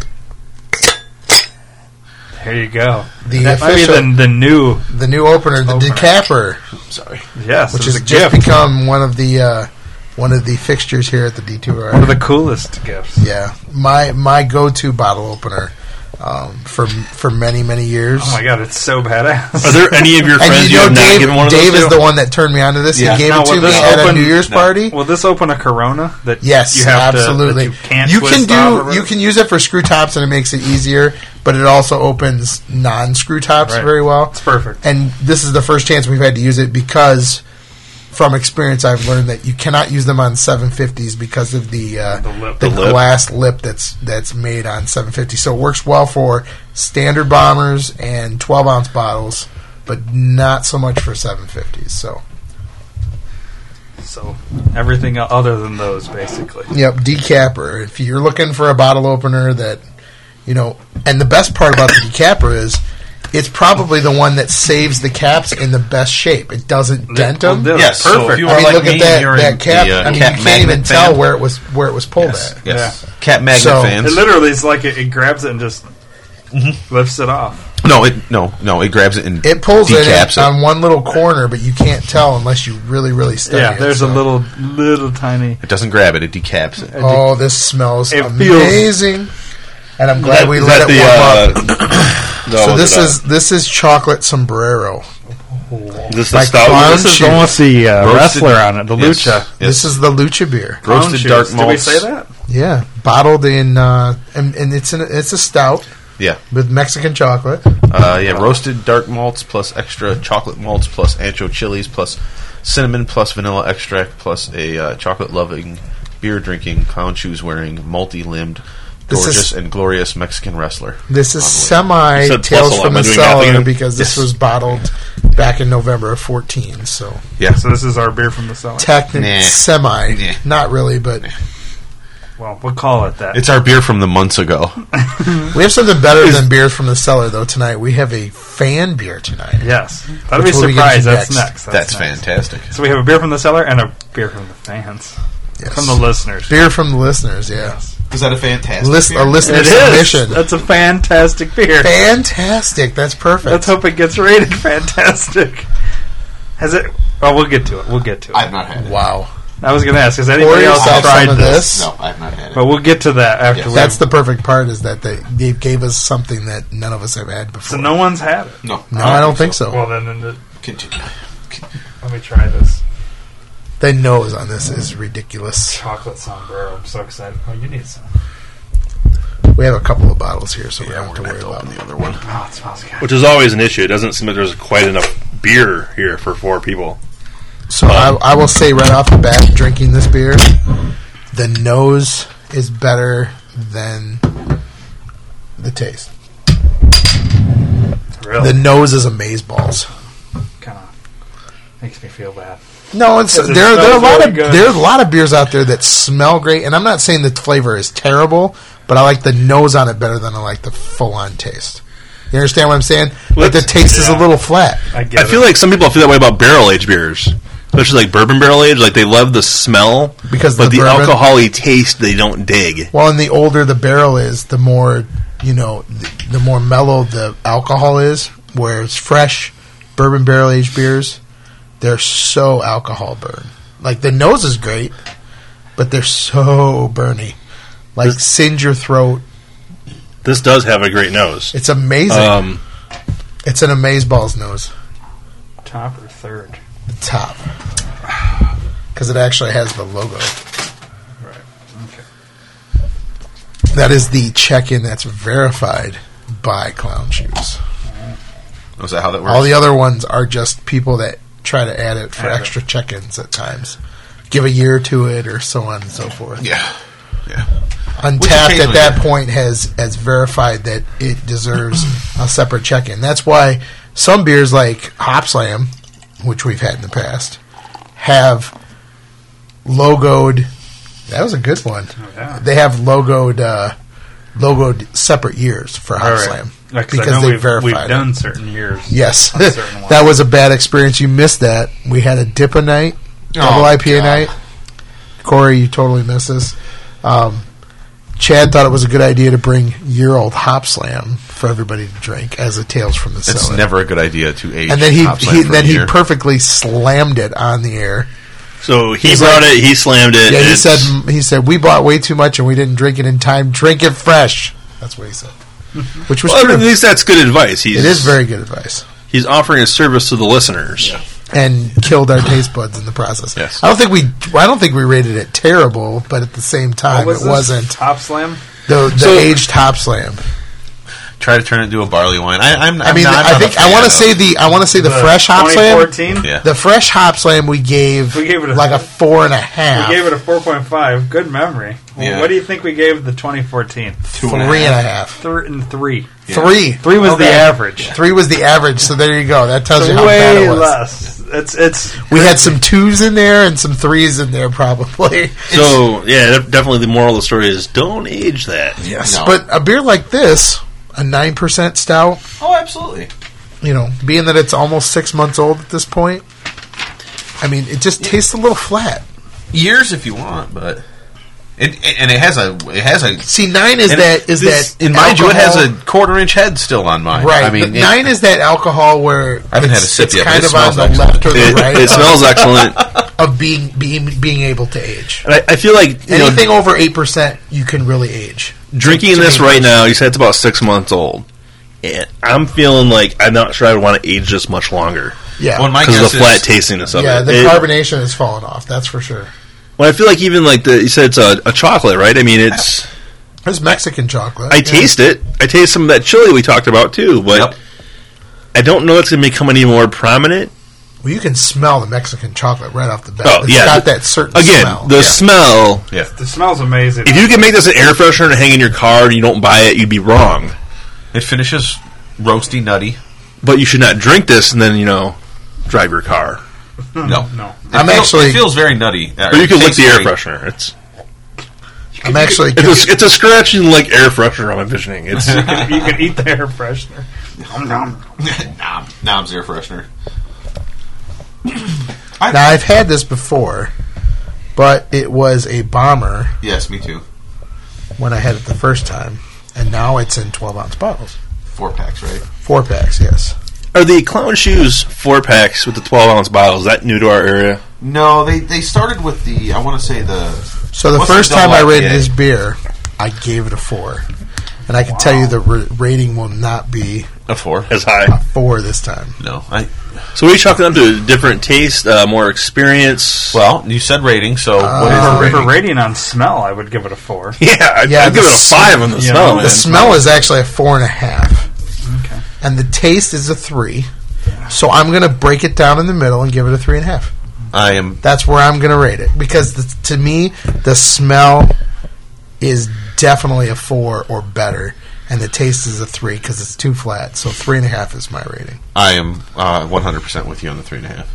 There you go. The That might be official, the, the new. the new opener, the Opener. decapper, Sorry. Yes, which it was has a just gift. become one of the uh, one of the fixtures here at the D two R. One of the coolest gifts. Yeah, my my go-to bottle opener um, for for many many years. Oh my god, it's so badass. Are there any of your And friends you you know, have not Dave, given one of Dave those is to? the one that turned me on to this. Yeah. He gave Now, it to will me this at a open- New Year's no. party. Will this open a Corona that Yes, you have absolutely. To, that you can't you twist can off do. or You whatever? can use it for screw tops, and it makes it easier. But it also opens non-screw tops Right. very well. It's perfect. And this is the first chance we've had to use it because, from experience, I've learned that you cannot use them on seven fifties because of the uh, The lip. the The lip. glass lip that's that's made on seven fifty. So it works well for standard bombers and twelve ounce bottles, but not so much for seven fifties. So. So everything other than those, basically. Yep, decapper. If you're looking for a bottle opener that, you know, and the best part about the decapper is it's probably the one that saves the caps in the best shape. It doesn't dent Well, them. this- Yes. So Perfect. if you I are mean, like look me at that, and you're that in cap. the, uh, I mean, Cat you can't even Magnet tell fan. where it was where it was pulled Yes. at. yes. Cat magnet So- fans. It literally is like it, it grabs it and just lifts it off. no, it no no. It grabs it and It pulls it, decaps in on one little corner, but you can't tell unless you really, really study Yeah, it. there's so. a little, little tiny. It doesn't grab it. It decaps it. Oh, this smells It feels- amazing, and I'm glad That- we is let that it the, warm up. uh, no, So was this it, uh, is this is chocolate sombrero. this the like stout. clown This is shoes. almost the uh, Roasted- wrestler on it, the Yes. lucha. Yes. This is the Lucha beer. Clown Roasted shoes. dark Did we malts. say that? Yeah, bottled in, uh, and, and it's an, it's a stout Yeah. with Mexican chocolate. Uh, yeah, roasted dark malts plus extra chocolate malts plus ancho chilies plus cinnamon plus vanilla extract plus a uh, chocolate loving, beer drinking, clown shoes wearing, multi limbed, This gorgeous is- and glorious Mexican wrestler. This is On the way. semi You said Tales plus a lot. from Am I the doing math Cellar again? because this Yes. was bottled back in November of fourteen. So Yeah. So this is our beer from the cellar. technically Nah. semi, Nah. not really, but Well, we'll call it that. It's our beer from the months ago. we have something better than beers from the cellar though. Tonight we have a fan beer tonight. Yes, that'll be Which will a we get surprise. to That's next? next. That's next. fantastic. So we have a beer from the cellar and a beer from the fans, Yes. from the listeners. Beer from the listeners. Yeah, Is that a fantastic List, a listener It submission. is. That's a fantastic beer. Fantastic. That's perfect. Let's hope it gets rated fantastic. Has it? Oh, we'll get to it. We'll get to it. I've not had it. Wow. I was going to ask, has Pour anybody else yourself tried some of this? this. No, I've not had it. But we'll get to that after. Yes. we That's the perfect part is that they, they gave us something that none of us have had before. So no one's had it. No, No, I don't think so. Well, then, then the, Continue. let me try this The nose on this is ridiculous. chocolate sombrero. I'm so excited. Oh, you need some. We have a couple of bottles here, so we Yeah, don't we're have to going to worry have to about open it. the other one. Oh, it smells good. Which is always an issue. It doesn't seem like there's quite enough beer here for four people. So I, I will say right off the bat, drinking this beer, the nose is better than the taste. Really? The nose is amazeballs. Kind of makes me feel bad. No, it's Because it there. There are a smells lot really of good. there's a lot of beers out there that smell great, and I'm not saying the flavor is terrible, but I like the nose on it better than I like the full on taste. You understand what I'm saying? Like the Let's- taste is a yeah. little flat. I get I feel it. like some people feel that way about barrel aged beers, especially like bourbon barrel aged. Like they love the smell, Because but the the, bourbon- alcohol-y taste they don't dig. Well, and the older the barrel is, the more you know, the, the more mellow the alcohol is. Whereas fresh bourbon barrel aged beers, they're so alcohol burn. Like the nose is great, but they're so burny. Like This- singe your throat. This does have a great nose. It's amazing. Um, It's an amazeballs nose. Top or third? The top. Because it actually has the logo. Right. Okay. That is the check-in that's verified by Clown Shoes. Oh, is that how that works? All the other ones are just people that try to add it for Add it. extra check-ins at times. give a year to it or so on and so forth. Yeah, yeah. Untapped at occasionally that do. point has has verified that it deserves a separate check-in. That's why some beers like Hop Slam, which we've had in the past, have logoed. That was a good one. Oh, yeah. They have logoed uh, logoed separate years for Hop All right. Slam Yeah, 'cause I because know they we've, verified we've it. done certain years. Yes, on certain ones. that was a bad experience. You missed that. We had a D I P A night, double Oh, I P A God. night. Corey, you totally missed this. Um, Chad thought it was a good idea to bring year-old Hop Slam for everybody to drink as a Tales from the It's Cellar. never a good idea to age. and then he, Hop Slam he for a then he year. perfectly slammed it on the air. So he He's brought like- it, he slammed it. Yeah, he it's- said he said we bought way too much and we didn't drink it in time. Drink it fresh. That's what he said. Which was Well, true. at least that's good advice. He's, It is very good advice. He's offering a service to the listeners. And killed our taste buds in the process. Yes. I don't think we. I don't think we rated it terrible, but at the same time, What was it this? wasn't Top Slam. the, the So- aged Hop Slam. Try to turn it into a barley wine. I, I'm, I mean, I'm not, I'm I not think a I fan want to of- say the I want to say the, The fresh Hop Slam. twenty fourteen. Yeah. The fresh Hop Slam we gave, We gave it a- like a four and a half, We gave it a four point five. Good memory. Well, Yeah. What do you think we gave the twenty fourteen? Two three and a and a half. Three and three. Yeah. Three. Three was Okay. the average. Three was the average. So there you go. That tells you how Way bad it was. less. It's it's. We had some twos in there and some threes in there, probably. So, yeah, def- definitely the moral of the story is don't age that. Yes, No. but a beer like this, a nine percent stout, Oh, absolutely. you know, being that it's almost six months old at this point, I mean, it just tastes a little flat. Years if you want, but it, it- and it has a it has a See, nine is and that is this- that and mind you, it has alcohol- a quarter inch head still on mine. right. I mean, but it- nine is that alcohol where I haven't had it's- a sip it's yet, but kind it of on smells the excellent. left or the It, right it smells excellent. of being being being able to age. And I, I feel like, you know, Anything over eight percent, you can really age. drinking to this me right personally. now, you said it's about six months old. And I'm feeling like I'm not sure I would want to age this much longer Yeah, Well, my because of guess the flat is tastiness of yeah. it. The It- carbonation has fallen off. That's for sure. Well, I feel like even like the you said it's a, a chocolate, right? I mean, it's There's Mexican chocolate. I Yeah. taste it. I taste some of that chili we talked about too, but Yep. I don't know it's going to become any more prominent. Well, you can smell the Mexican chocolate right off the bat. Oh, It's yeah. got that certain Again, smell. the Yeah. smell. yeah. It smells amazing. If you can make this an air freshener to hang in your car and you don't buy it, you'd be wrong. It finishes roasty, nutty. But you should not drink this and then you know drive your car. No, no. It I'm feels, actually- it feels very nutty. Uh, Or you it can lick tastes the air very- freshener. It's I'm actually. it's a, it's a scratching like air freshener. I'm envisioning. It's You can, you can eat the air freshener. Nom, nom. Nom, Nom's air freshener. Now I've had this before, but it was a bomber Yes, me too. when I had it the first time, and now it's in twelve ounce bottles, Four packs, right? four packs. Yes. Are the Clown Shoes four packs with the twelve ounce bottles? Is that new to our area? No, they they started with the. I want to say the. So the What's the first time I double rated I P A? this beer, I gave it a four, and I can tell you the r- rating will not be A four. As high. a four this time. No, I. So we chalking up to a different taste, uh, more experience. Well, you said rating, so what is Uh, the For rating? rating on smell, I would give it a four. yeah, I'd, Yeah, I'd give the it a five on the you smell. know, man. The smell is actually a four and a half, Okay. and the taste is a three. So I'm going to break it down in the middle and give it a three and a half. I am. That's where I'm going to rate it because the, to me the smell is definitely a four or better, and the taste is a three because it's too flat. So three and a half is my rating. I am uh, one hundred percent with you on the three and a half.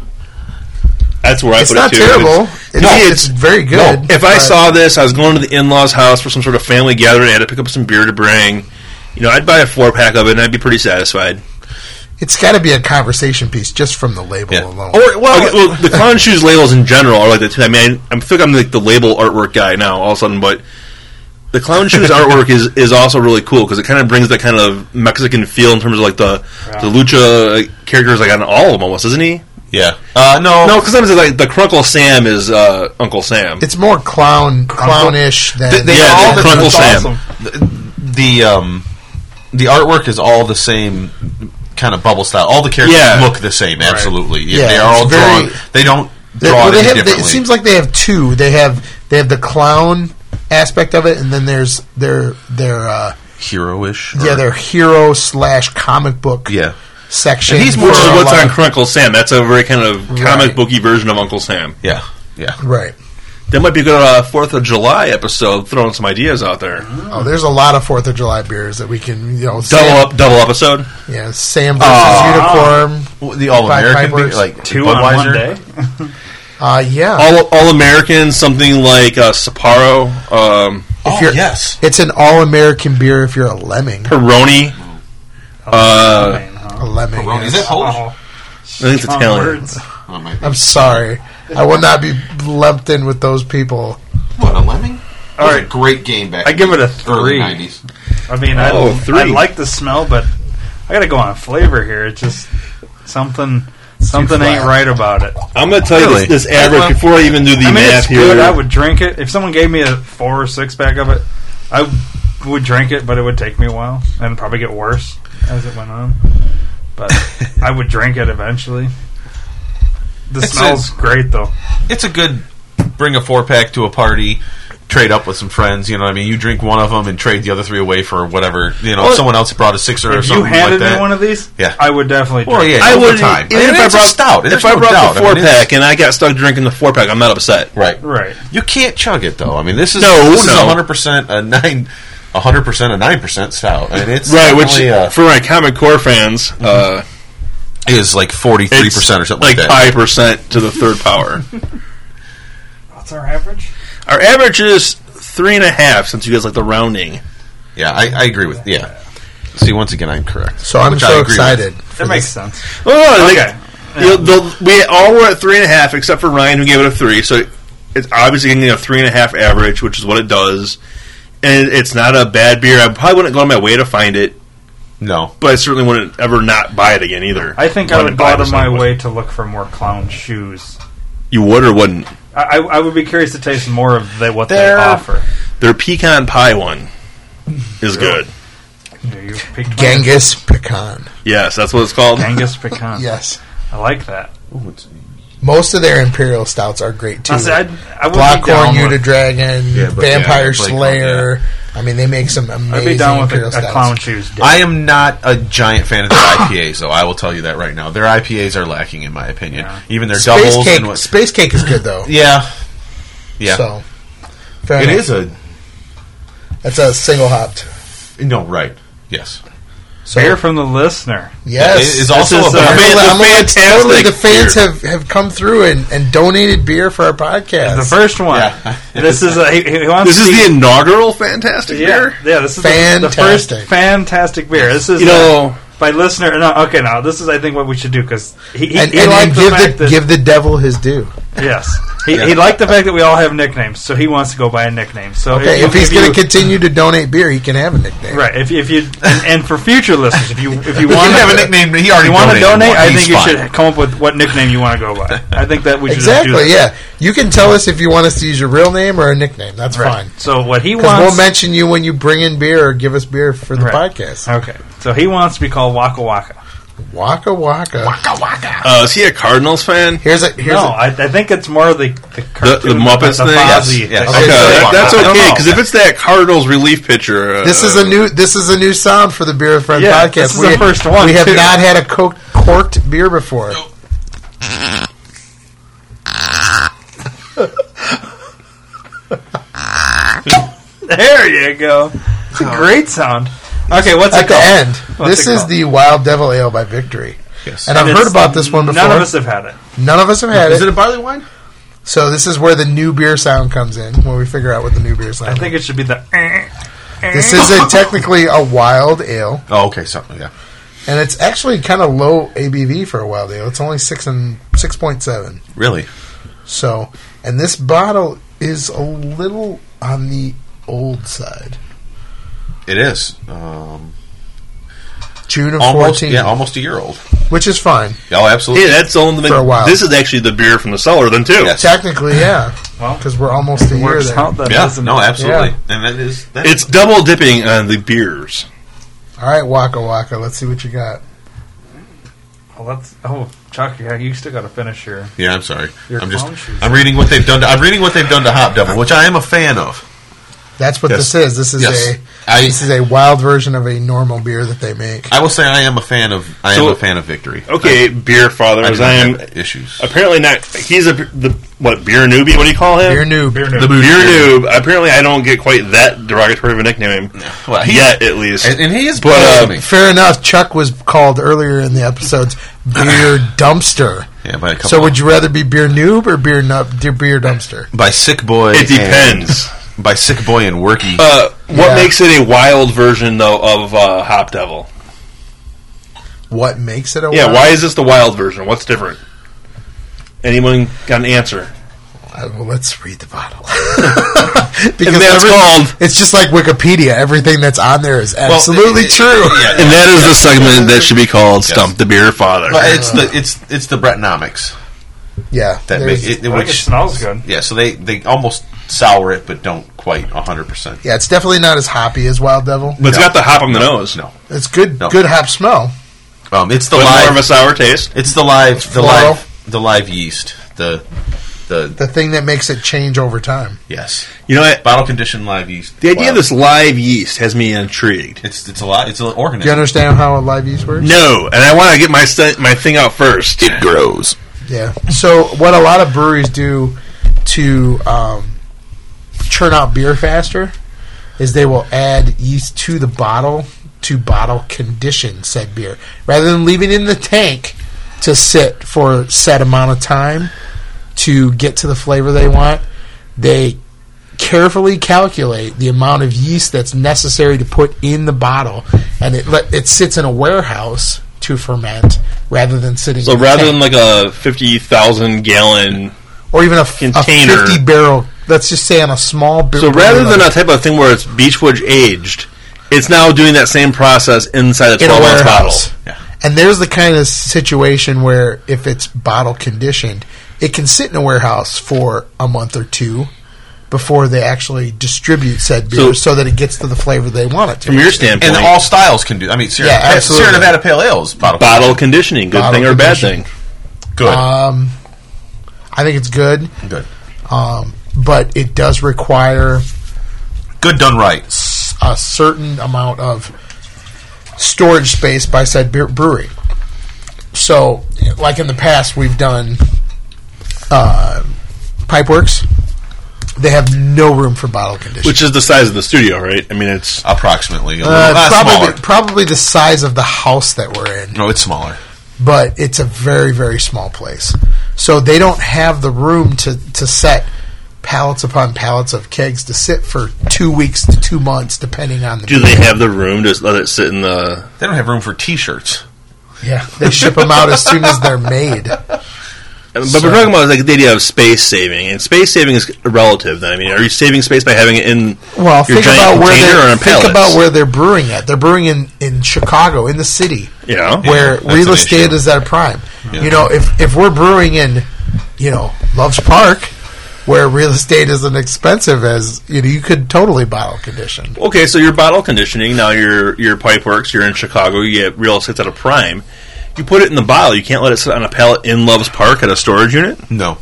That's where I It's put not it too. terrible. It's, It's, no, it's very good. if I but saw this, I was going to the in-laws' house for some sort of family gathering. I had to pick up some beer to bring. You know, I'd buy a four pack of it, and I'd be pretty satisfied. it's got to be a conversation piece just from the label Yeah. alone. Or well, okay, well, the Clown Shoes labels in general are like that too. I mean, I, I feel like I'm like the label artwork guy now all of a sudden, but the Clown Shoes artwork is, is also really cool because it kind of brings that kind of Mexican feel in terms of like the Yeah. the lucha uh, characters like on all of them almost, isn't he? Yeah. Uh, no. No, because sometimes it's like the Crunkle Sam is uh, Uncle Sam. it's more clown clownish than They- they Yeah, all the the- Crunkle That's Sam. awesome. The, the um the artwork is all the same kind of bubble style. All the characters Yeah. look the same. Absolutely. Yeah, they are all it's very- drawn. They don't They- draw well, it they any have, they, differently. it seems like they have two. They have they have the clown aspect of it, and then there's their their uh, hero-ish. yeah or- their hero slash comic book yeah. section. And he's for more Which is a what's lot on of- Crunkle Sam. That's a very kind of comic Right. booky version of Uncle Sam. Yeah. Yeah. right. That might be a good uh, fourth of July episode, throwing some ideas out there. Oh, there's a lot of fourth of July beers that we can, you know, Double Sam, up, double episode. Yeah, Sam versus Oh. Unicorn. The all American Pied Pipers. like Two on one Budweiser. day. Uh, yeah. All all American, something like uh, Sapporo, um, Oh you're- yes. It's an all American beer if you're a lemming. Peroni. Uh, Man, huh? A lemming. Peroni. Is yes. that Polish? Oh, I think it's strong Italian. words. Oh, it might be. I'm sorry. I will not be lumped in with those people. What, a lemming? All That was right. a great game back. I in give the it a early three. nineties. I mean, Oh, I, three. I like the smell, but I got to go on flavor here. It's just something something ain't flat. right about it. I'm going to tell you Really? this, this average Well, before I even do the I mean, math it's here. good. I would drink it. If someone gave me a four or six pack of it, I would drink it, but it would take me a while and probably get worse as it went on. But I would drink it eventually. The It's smell's a- great, though. It's a good bring a four pack to a party, trade up with some friends. You know what I mean? You drink one of them and trade the other three away for whatever. You know, Well, if someone else brought a sixer or If you something handed like that. me one of these, Yeah. I would definitely drink Well, it. yeah. I over would time. even And if I it's a brought stout. If There's I no brought doubt. the I mean, four it's- pack and I got stuck drinking the four pack, I'm not upset. Right. Right. You can't chug it though. I mean, this is No, this is no. one hundred percent a nine, one hundred percent a nine percent stout. I mean, it's Right, which definitely, uh, for my Common Core fans, uh, is like forty three percent or something like like that. five percent to the third power. What's our average? Our average is three and a half, since you guys like the rounding. Yeah, I, I agree with. Yeah. See, once again, I'm correct. So I'm Which I so agree excited. with. for That makes this. sense. Well, no, Okay. they- you know, the- we all were at three and a half, except for Ryan, who gave it a three. So it's obviously getting a three and a half average, which is what it does. And it's not a bad beer. I probably wouldn't go on my way to find it, No. but I certainly wouldn't ever not buy it again either. I think I One would and go five out of my percent. way to look for more clown shoes. You would or wouldn't? I, I, I would be curious to taste more of the, what They're- they offer. Their pecan pie one is good. Yeah, you picked Genghis Pecan. Yes, that's what it's called. Genghis pecan. Yes. I like that. Most of their Imperial Stouts are great too. Now, see, I'd- I would be Blackhorn, down Uta with- Dragon, Yeah, but- Vampire yeah, Blackhorn, Slayer. I mean, they make some amazing I'd be down with Imperial a, a Stouts. clown shoes. dip. I am not a giant fan of their I P As, though. I will tell you that right now. Their I P As are lacking, in my opinion. Yeah. Even their Space doubles Cake, and what. Space Cake is good though. Yeah. Yeah. So, fair it enough. is a. That's a single hopped. No, right. Yes. So, Beer from the listener. yes, It is also This is, a uh, I'm fan- gonna- the I'm gonna- fantastic totally, the fans beer. have, have come through and, and donated beer for our podcast. The first one. Yeah. This is a, he, he wants This is to the be- inaugural Fantastic yeah, Beer. yeah. This is the, the first Fantastic. fantastic beer. This is You know, uh, by listener. No, okay, now this is I think what we should do because he, he, and, he and, liked and the give fact the that give the devil his due. yes, he, Yeah. he liked the fact that we all have nicknames, so he wants to go by a nickname. So Okay, you- if he's you- going to continue to donate beer, he can have a nickname. right, if, if you and, and for future listeners, if you if you You want have to a nickname. He If already you want to donated donate, one. I He's think you fine. should come up with what nickname you want to go by. I think that we should Exactly, just do that. yeah. You can tell us if you want us to use your real name or a nickname. That's Right. fine. So what he Because we'll wants, mention you when you bring in beer or give us beer for the Right. podcast. okay. So he wants to be called Waka Waka. Waka waka. uh, is he a Cardinals fan? Here's a here's no, a, I, I think it's more the the, The, cartoon, the Muppets the, thing? Fozzie Yes, yes. thing. Okay, Okay, so- that- that's I don't okay know. because if it's that Cardinals relief pitcher, uh, this is a new this is a new sound for the Beer with Friends Yeah, podcast. this is we the first one, We have too. not had a co- corked beer before. There you go. It's a great sound. Okay, what's At it the called? end, What's this it is called? the Wild Devil Ale by Victory. Yes. And I've It's- heard about this one before. None of us have had it. None of us have had Is it. it a barley wine? So this is where the new beer sound comes in, when we figure out what the new beer sound I is. think it should be the. This is a, technically a wild ale, Oh, okay. So, yeah. and it's actually kind of low A B V for a wild ale. It's only six and six point seven. Really? So, and this bottle is a little on the old side. It is. Um, June of almost, fourteen, yeah, almost a year old. which is fine. Oh, absolutely. hey, that's only For a while. This is actually the beer from the cellar, then too. Yes. Technically, yeah, Well, because we're almost a year works there. out then, Yeah, doesn't no, it? absolutely. Yeah. And that is that It's double dipping on the beers. All right, Waka Waka, let's see what you got. Well, that's oh, Chuck, yeah, you still got to finish your. Yeah, I'm sorry. Your I'm just clown shoes. I'm reading what they've done. To, I'm reading what they've done to Hop Devil, which I am a fan of. That's what Yes. this is. This is Yes. a I- this is a wild version of a normal beer that they make. I will say I am a fan of I So- am a fan of Victory. Okay, beer father, I, I as do I not am. have issues. Apparently not. He's a the what beer newbie? What do you call him? Beer noob. Beer The noob. beer noob. Apparently, I don't get quite that derogatory of a nickname Well, he- yet, at least. and, and he is But, better uh, than me. Fair enough. Chuck was called earlier in the episodes beer dumpster. Yeah, by a couple. So would you rather be beer noob or beer nub, beer dumpster? by Sick Boy? It depends. and- by Sick Boy and Worky. Uh, what Yeah. makes it a wild version, though, of uh, Hop Devil? What makes it a Yeah, wild? why is this the wild version? What's different? Anyone got an answer? Uh, well, let's read the bottle. because And that's every- called- It's just like Wikipedia. Everything that's on there is absolutely it- it- true. yeah, And that is the segment that should be called Stump the Beer Father. But it's the it's it's the Brettanomics Yeah, that there's- make it, I think it which smells good. yeah. So they they almost sour it, but don't quite a hundred percent. yeah, it's definitely not as hoppy as Wild Devil. But it's No. got the hop on the nose. No, It's good, No. good hop smell. um, it's the But live. more of a sour taste. it's the live the floral. live the live yeast. The the The thing that makes it change over time. yes You know what? bottle conditioned live yeast. The idea Wow. of this live yeast has me intrigued. it's it's a lot. It's an organism. Do you understand how a live yeast works? No, and I want to get my st- my thing out first. It grows. Yeah. So what a lot of breweries do to um, churn out beer faster is they will add yeast to the bottle to bottle condition said beer rather than leaving it in the tank to sit for a set amount of time to get to the flavor they want. They carefully calculate the amount of yeast that's necessary to put in the bottle, and it let, it sits in a warehouse to ferment rather than sitting. So in the rather tank. than like a fifty thousand gallon, or even a, f- a container. fifty barrel. Let's just say on a small. Bar- so rather than a like, type of thing where it's Beechwood aged, it's now doing that same process inside a in a twelve ounce bottle. warehouse. Yeah. And there's the kind of situation where if it's bottle conditioned, it can sit in a warehouse for a month or two before they actually distribute said beer, so, So- that it gets to the flavor they want it to. From your standpoint, And all styles can do. I mean, Sierra, Yeah, absolutely. Sierra Nevada Pale Ale's bottle. bottle conditioning, good Bottle thing or bad conditioning. thing? Good. Um, I think it's good, Good. um, but it does require Good done right. s- a certain amount of storage space by said beer- brewery. So, like in the past, we've done uh, Pipeworks. They have no room for bottle conditioning. Which is the size of the studio, right? I mean, it's Approximately. A little, uh, uh, probably, smaller. probably the size of the house that we're in, No, it's smaller. but it's a very, very small place. So they don't have the room to, to set pallets upon pallets of kegs to sit for two weeks to two months, depending on the. do they have the room to let it sit in the? They don't have room for T-shirts. Yeah, they ship them out as soon as they're made. But So- we're talking about like the idea of space saving, and space saving is relative. Then I mean, are you saving space by having it in Well, your think giant about where container or they're in think pallets? about where they're brewing at. They're brewing in, in Chicago, in the city, you know? where that's real an estate issue. is at a prime. Yeah. You know, if if we're brewing in, you know, Loves Park, where real estate isn't expensive as you know, you could totally bottle condition. Okay, so your bottle conditioning now. Your your Pipeworks. You're in Chicago. You get real estate at a prime. You put it in the bottle. You can't let it sit on a pallet in Loves Park at a storage unit. No.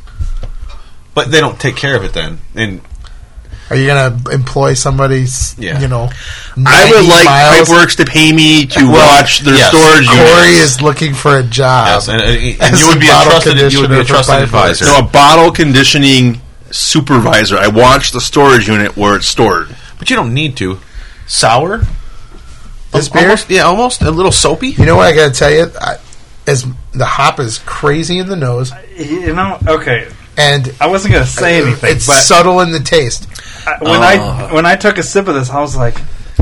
But they don't take care of it then. And Are you going to employ somebody's, Yeah. you know, I would ninety like miles? Pipeworks to pay me to Well, watch their yes. storage Corey units. is looking for a job. yes, and, and, and As you would a be a bottle trusted you would be a conditioner for trusted Pipeworks. advisor. No, a bottle conditioning supervisor. I watch the storage unit where it's stored. But you don't need to. Sour? This Al- beer? Almost, yeah, almost a little soapy. You know what I got to tell you? I, as the hop is crazy in the nose, You know, okay. and I wasn't going to say anything, it's but subtle in the taste. I, when I when I took a sip of this, I was like,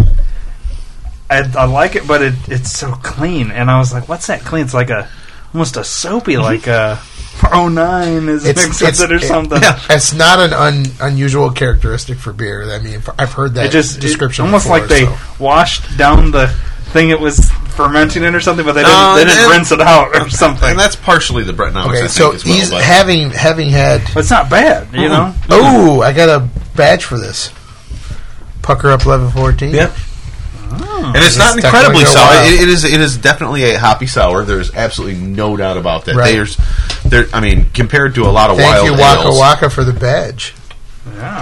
I, I like it, but it, it's so clean, and I was like, what's that clean? It's like a almost a soapy, like a oh nine is It's, mixed with it or it- something. yeah, it's not an un, unusual characteristic for beer. I mean, I've heard that It just description it, almost before, like they so. washed down the thing it was fermenting in or something, but they didn't, Uh, they didn't and- rinse it out or something. And that's partially the Brettanomics, I Okay, think, so as well. he's but- having having had. But it's not bad, you know. Oh, I got a badge for this. Pucker up level fourteen. Yeah. And it's It's not definitely incredibly go sour. wild. It, it is. It is definitely a hoppy sour. There's absolutely no doubt about that. Right. There's, there. I mean, compared to a lot of Thank wild you, Waka ales, Waka, for the badge. Yeah.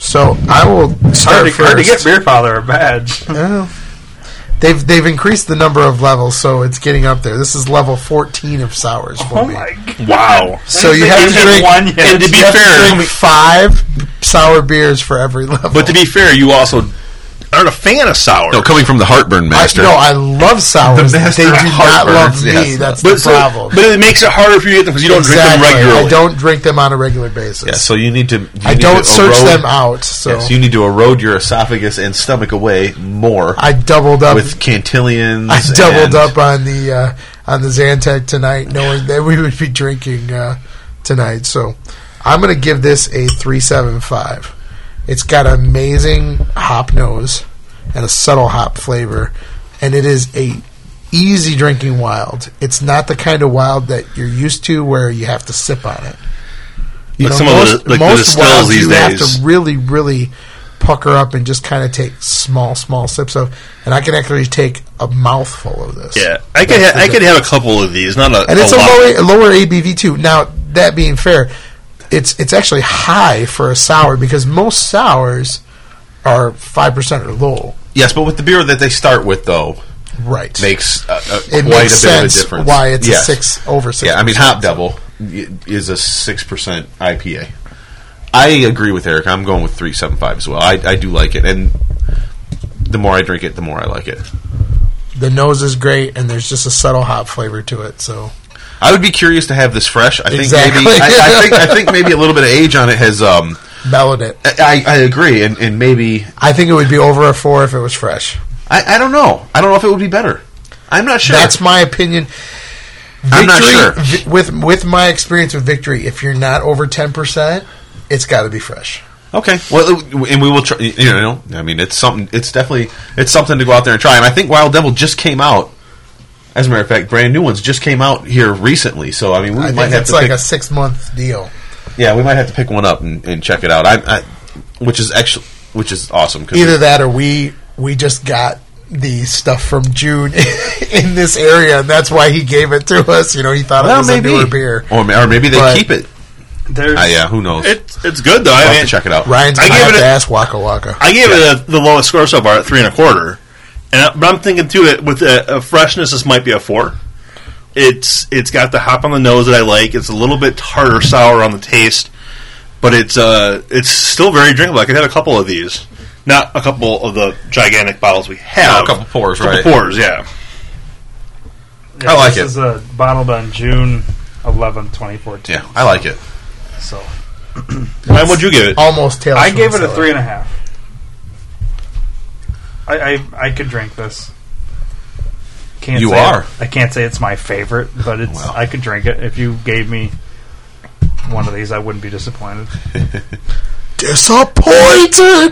So I will start Hard to, first. hard to get Beer Father a badge. Well, they've they've increased the number of levels, so it's getting up there. This is level fourteen of sours for Oh me. my god! Wow. So you have to Ain't drink one yet. And to be you have to fair, drink five sour beers for every level. but to be fair, you also aren't a fan of sour. No, coming from the Heartburn I, Master. no, I love sours. The master They do of not love heartburns, me. yes. That's but, the so- problem. but it makes it harder for you to get them because you don't exactly. drink them regularly. I don't drink them on a regular basis. yeah, so you need to. You I need don't to search erode, them out. So Yes, you need to erode your esophagus and stomach away more I doubled up. with Cantillons. I doubled and- up on the uh, on the Zantac tonight, knowing that we would be drinking uh, tonight. So I'm going to give this a three seven five. It's got an amazing hop nose and a subtle hop flavor, and it is a easy drinking wild. It's not the kind of wild that you're used to where you have to sip on it. You Like know, some of most, the- like the most distills wilds these you have days. to really, really pucker up and just kind of take small, small sips of. And I can actually take a mouthful of this. Yeah, I could That's ha- the I could have a couple of these, not a and it's a, lot. lower lower A B V too. Now that being fair, it's it's actually high for a sour because most sours are five percent or low. Yes, but with the beer that they start with, though, Right. makes uh, uh, it quite makes a bit sense of a difference. why it's Yes. a six over six. Yeah, I mean, Hop Devil y- is a six percent I P A. I agree with Eric. I'm going with three seven five as well. I, I do like it, and the more I drink it, the more I like it. The nose is great, and there's just a subtle hop flavor to it. So I would be curious to have this fresh. I think Exactly. maybe I, I think I think maybe a little bit of age on it has. Um, mellowed it. I, I agree, and, and maybe I think it would be over a four if it was fresh. I, I don't know. I don't know if it would be better. I'm not sure. That's my opinion. I'm not sure. vi- with with my experience with Victory, if you're not over ten percent, it's got to be fresh. Okay, well, and we will try. You know, I mean, it's something. It's definitely it's something to go out there and try. And I think Wild Devil just came out. As a matter of fact, brand new ones just came out here recently. So I mean, we I might think have it's to like pick, a six month deal. yeah, we might have to pick one up and, and check it out. I, I which is actually which is awesome. Cause Either that or we we just got the stuff from June in this area, and that's why he gave it to us. You know, he thought well, it was maybe, a newer beer. or, or maybe they But- keep it. There's, Uh, yeah, who knows? It's it's good though. We'll I have mean, to check it out. Ryan's I gonna gave have it to a- ask Waka Waka. I gave it a, the lowest score so far at three and a quarter, and I, but I'm thinking too that with a, a freshness, this might be a four. It's it's got the hop on the nose that I like. It's a little bit tartar sour on the taste, but it's uh it's still very drinkable. I could have a couple of these, not a couple of the gigantic bottles we have. Oh, a couple pours, A couple right? pours, yeah. yeah, I like this it. is uh, bottled on June eleventh, twenty fourteen. Yeah, I like it. So Ryan, what'd you give it? Almost Tales I from gave the it a Cellar. three and a half. I I, I could drink this. Can't You say are. it- I can't say it's my favorite, but it's Well. I could drink it. If you gave me one of these, I wouldn't be disappointed. Disappointed.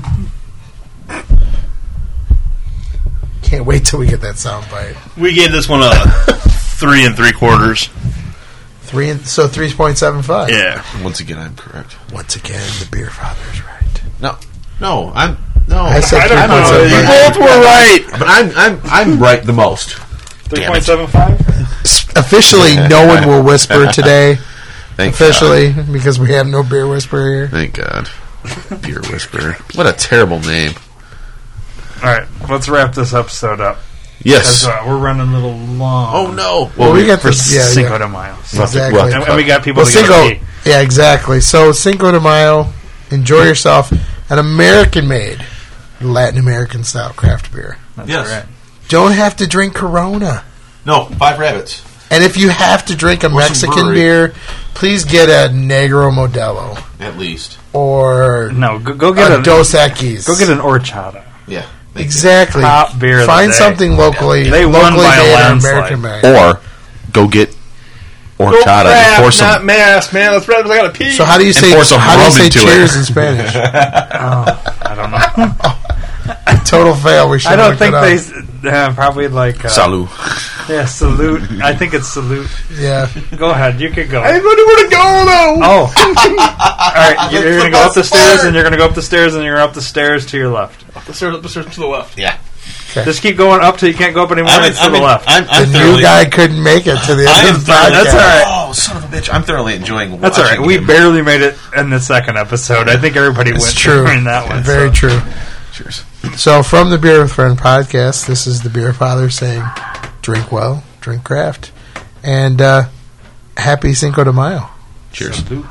Can't wait till we get that sound bite. We gave this one a three and three quarters. Three and so three point seven five. Yeah. Once again, I'm correct. Once again, the beer father's right. No, no, I'm no. I said I don't three point know. seven You five. both were right. but I'm I'm I'm right the most. Three point seven five. Officially, no one will whisper today. Thank Officially, because we have no beer whisperer here. Thank God. Beer Whisperer. What a terrible name. All right, let's wrap this episode up. Yes. 'Cause, uh, we're running a little long. Oh no. Well, we got for the yeah, Cinco yeah. de Mayo. Exactly. Well, And, and we got people Well, to Cinco, get pee. yeah, exactly. So Cinco de Mayo, enjoy yourself. An American-made, Latin American style craft beer. That's Yes. right. Don't have to drink Corona. No, Five Rabbits. And if you have to drink a some Mexican brewery. beer, please get a Negro Modelo At least. or No, go, go get a a Dos Equis. go get an horchata. Yeah. Thank exactly. Top beer of the Find day. something locally. They won locally by a made or landslide. American made. you. Or go get horchata and pour some. not mass, man. Let's rap. I gotta pee. So how do you say pour some how do you rum say into cheers it. in Spanish? I don't know. Total fail. We should. I don't look think it up. they. s- Uh, probably like uh, Salud. Yeah, salute. I think it's salute. Yeah. Go ahead, you could go. I don't know where to go though. Oh, all right. You're, you're gonna go up the stairs, and you're gonna go up the stairs, and you're up the stairs to your left. Up the stairs, up the stairs to the left. Yeah. Okay. Just keep going up till you can't go up anymore. I'm, and it's to I'm, the in- left. I'm, I'm The thoroughly, new guy couldn't make it to the I end am of the thoroughly, podcast. That's all right. Oh, son of a bitch! I'm thoroughly enjoying. That's all right. watching We him. barely made it in the second episode. I think everybody It's went true. during that one. Very so. true. Cheers. So, from the Beer with Friend podcast, this is the Beer Father saying, drink well, drink craft, and uh, happy Cinco de Mayo. Cheers. Salute.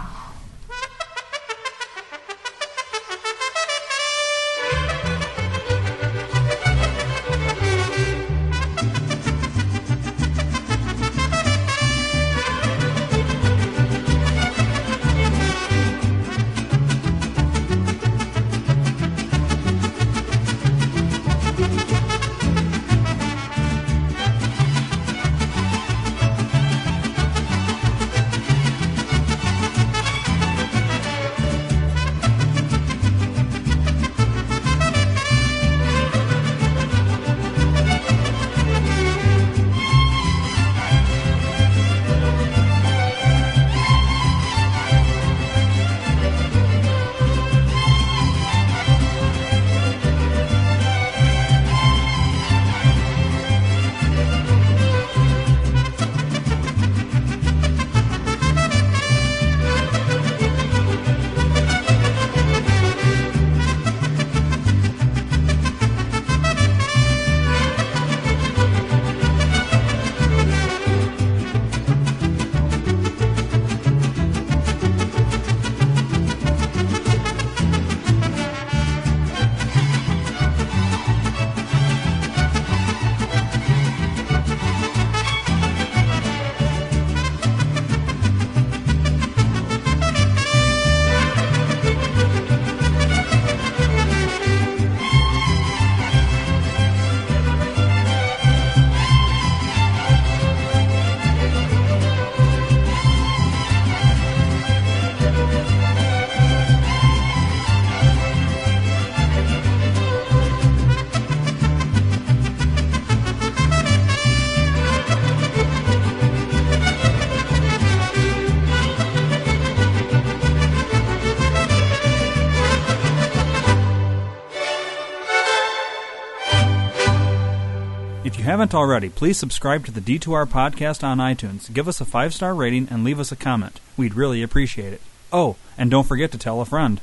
If you haven't already, please subscribe to the D two R podcast on iTunes, give us a five-star rating, and leave us a comment. We'd really appreciate it. Oh, and don't forget to tell a friend.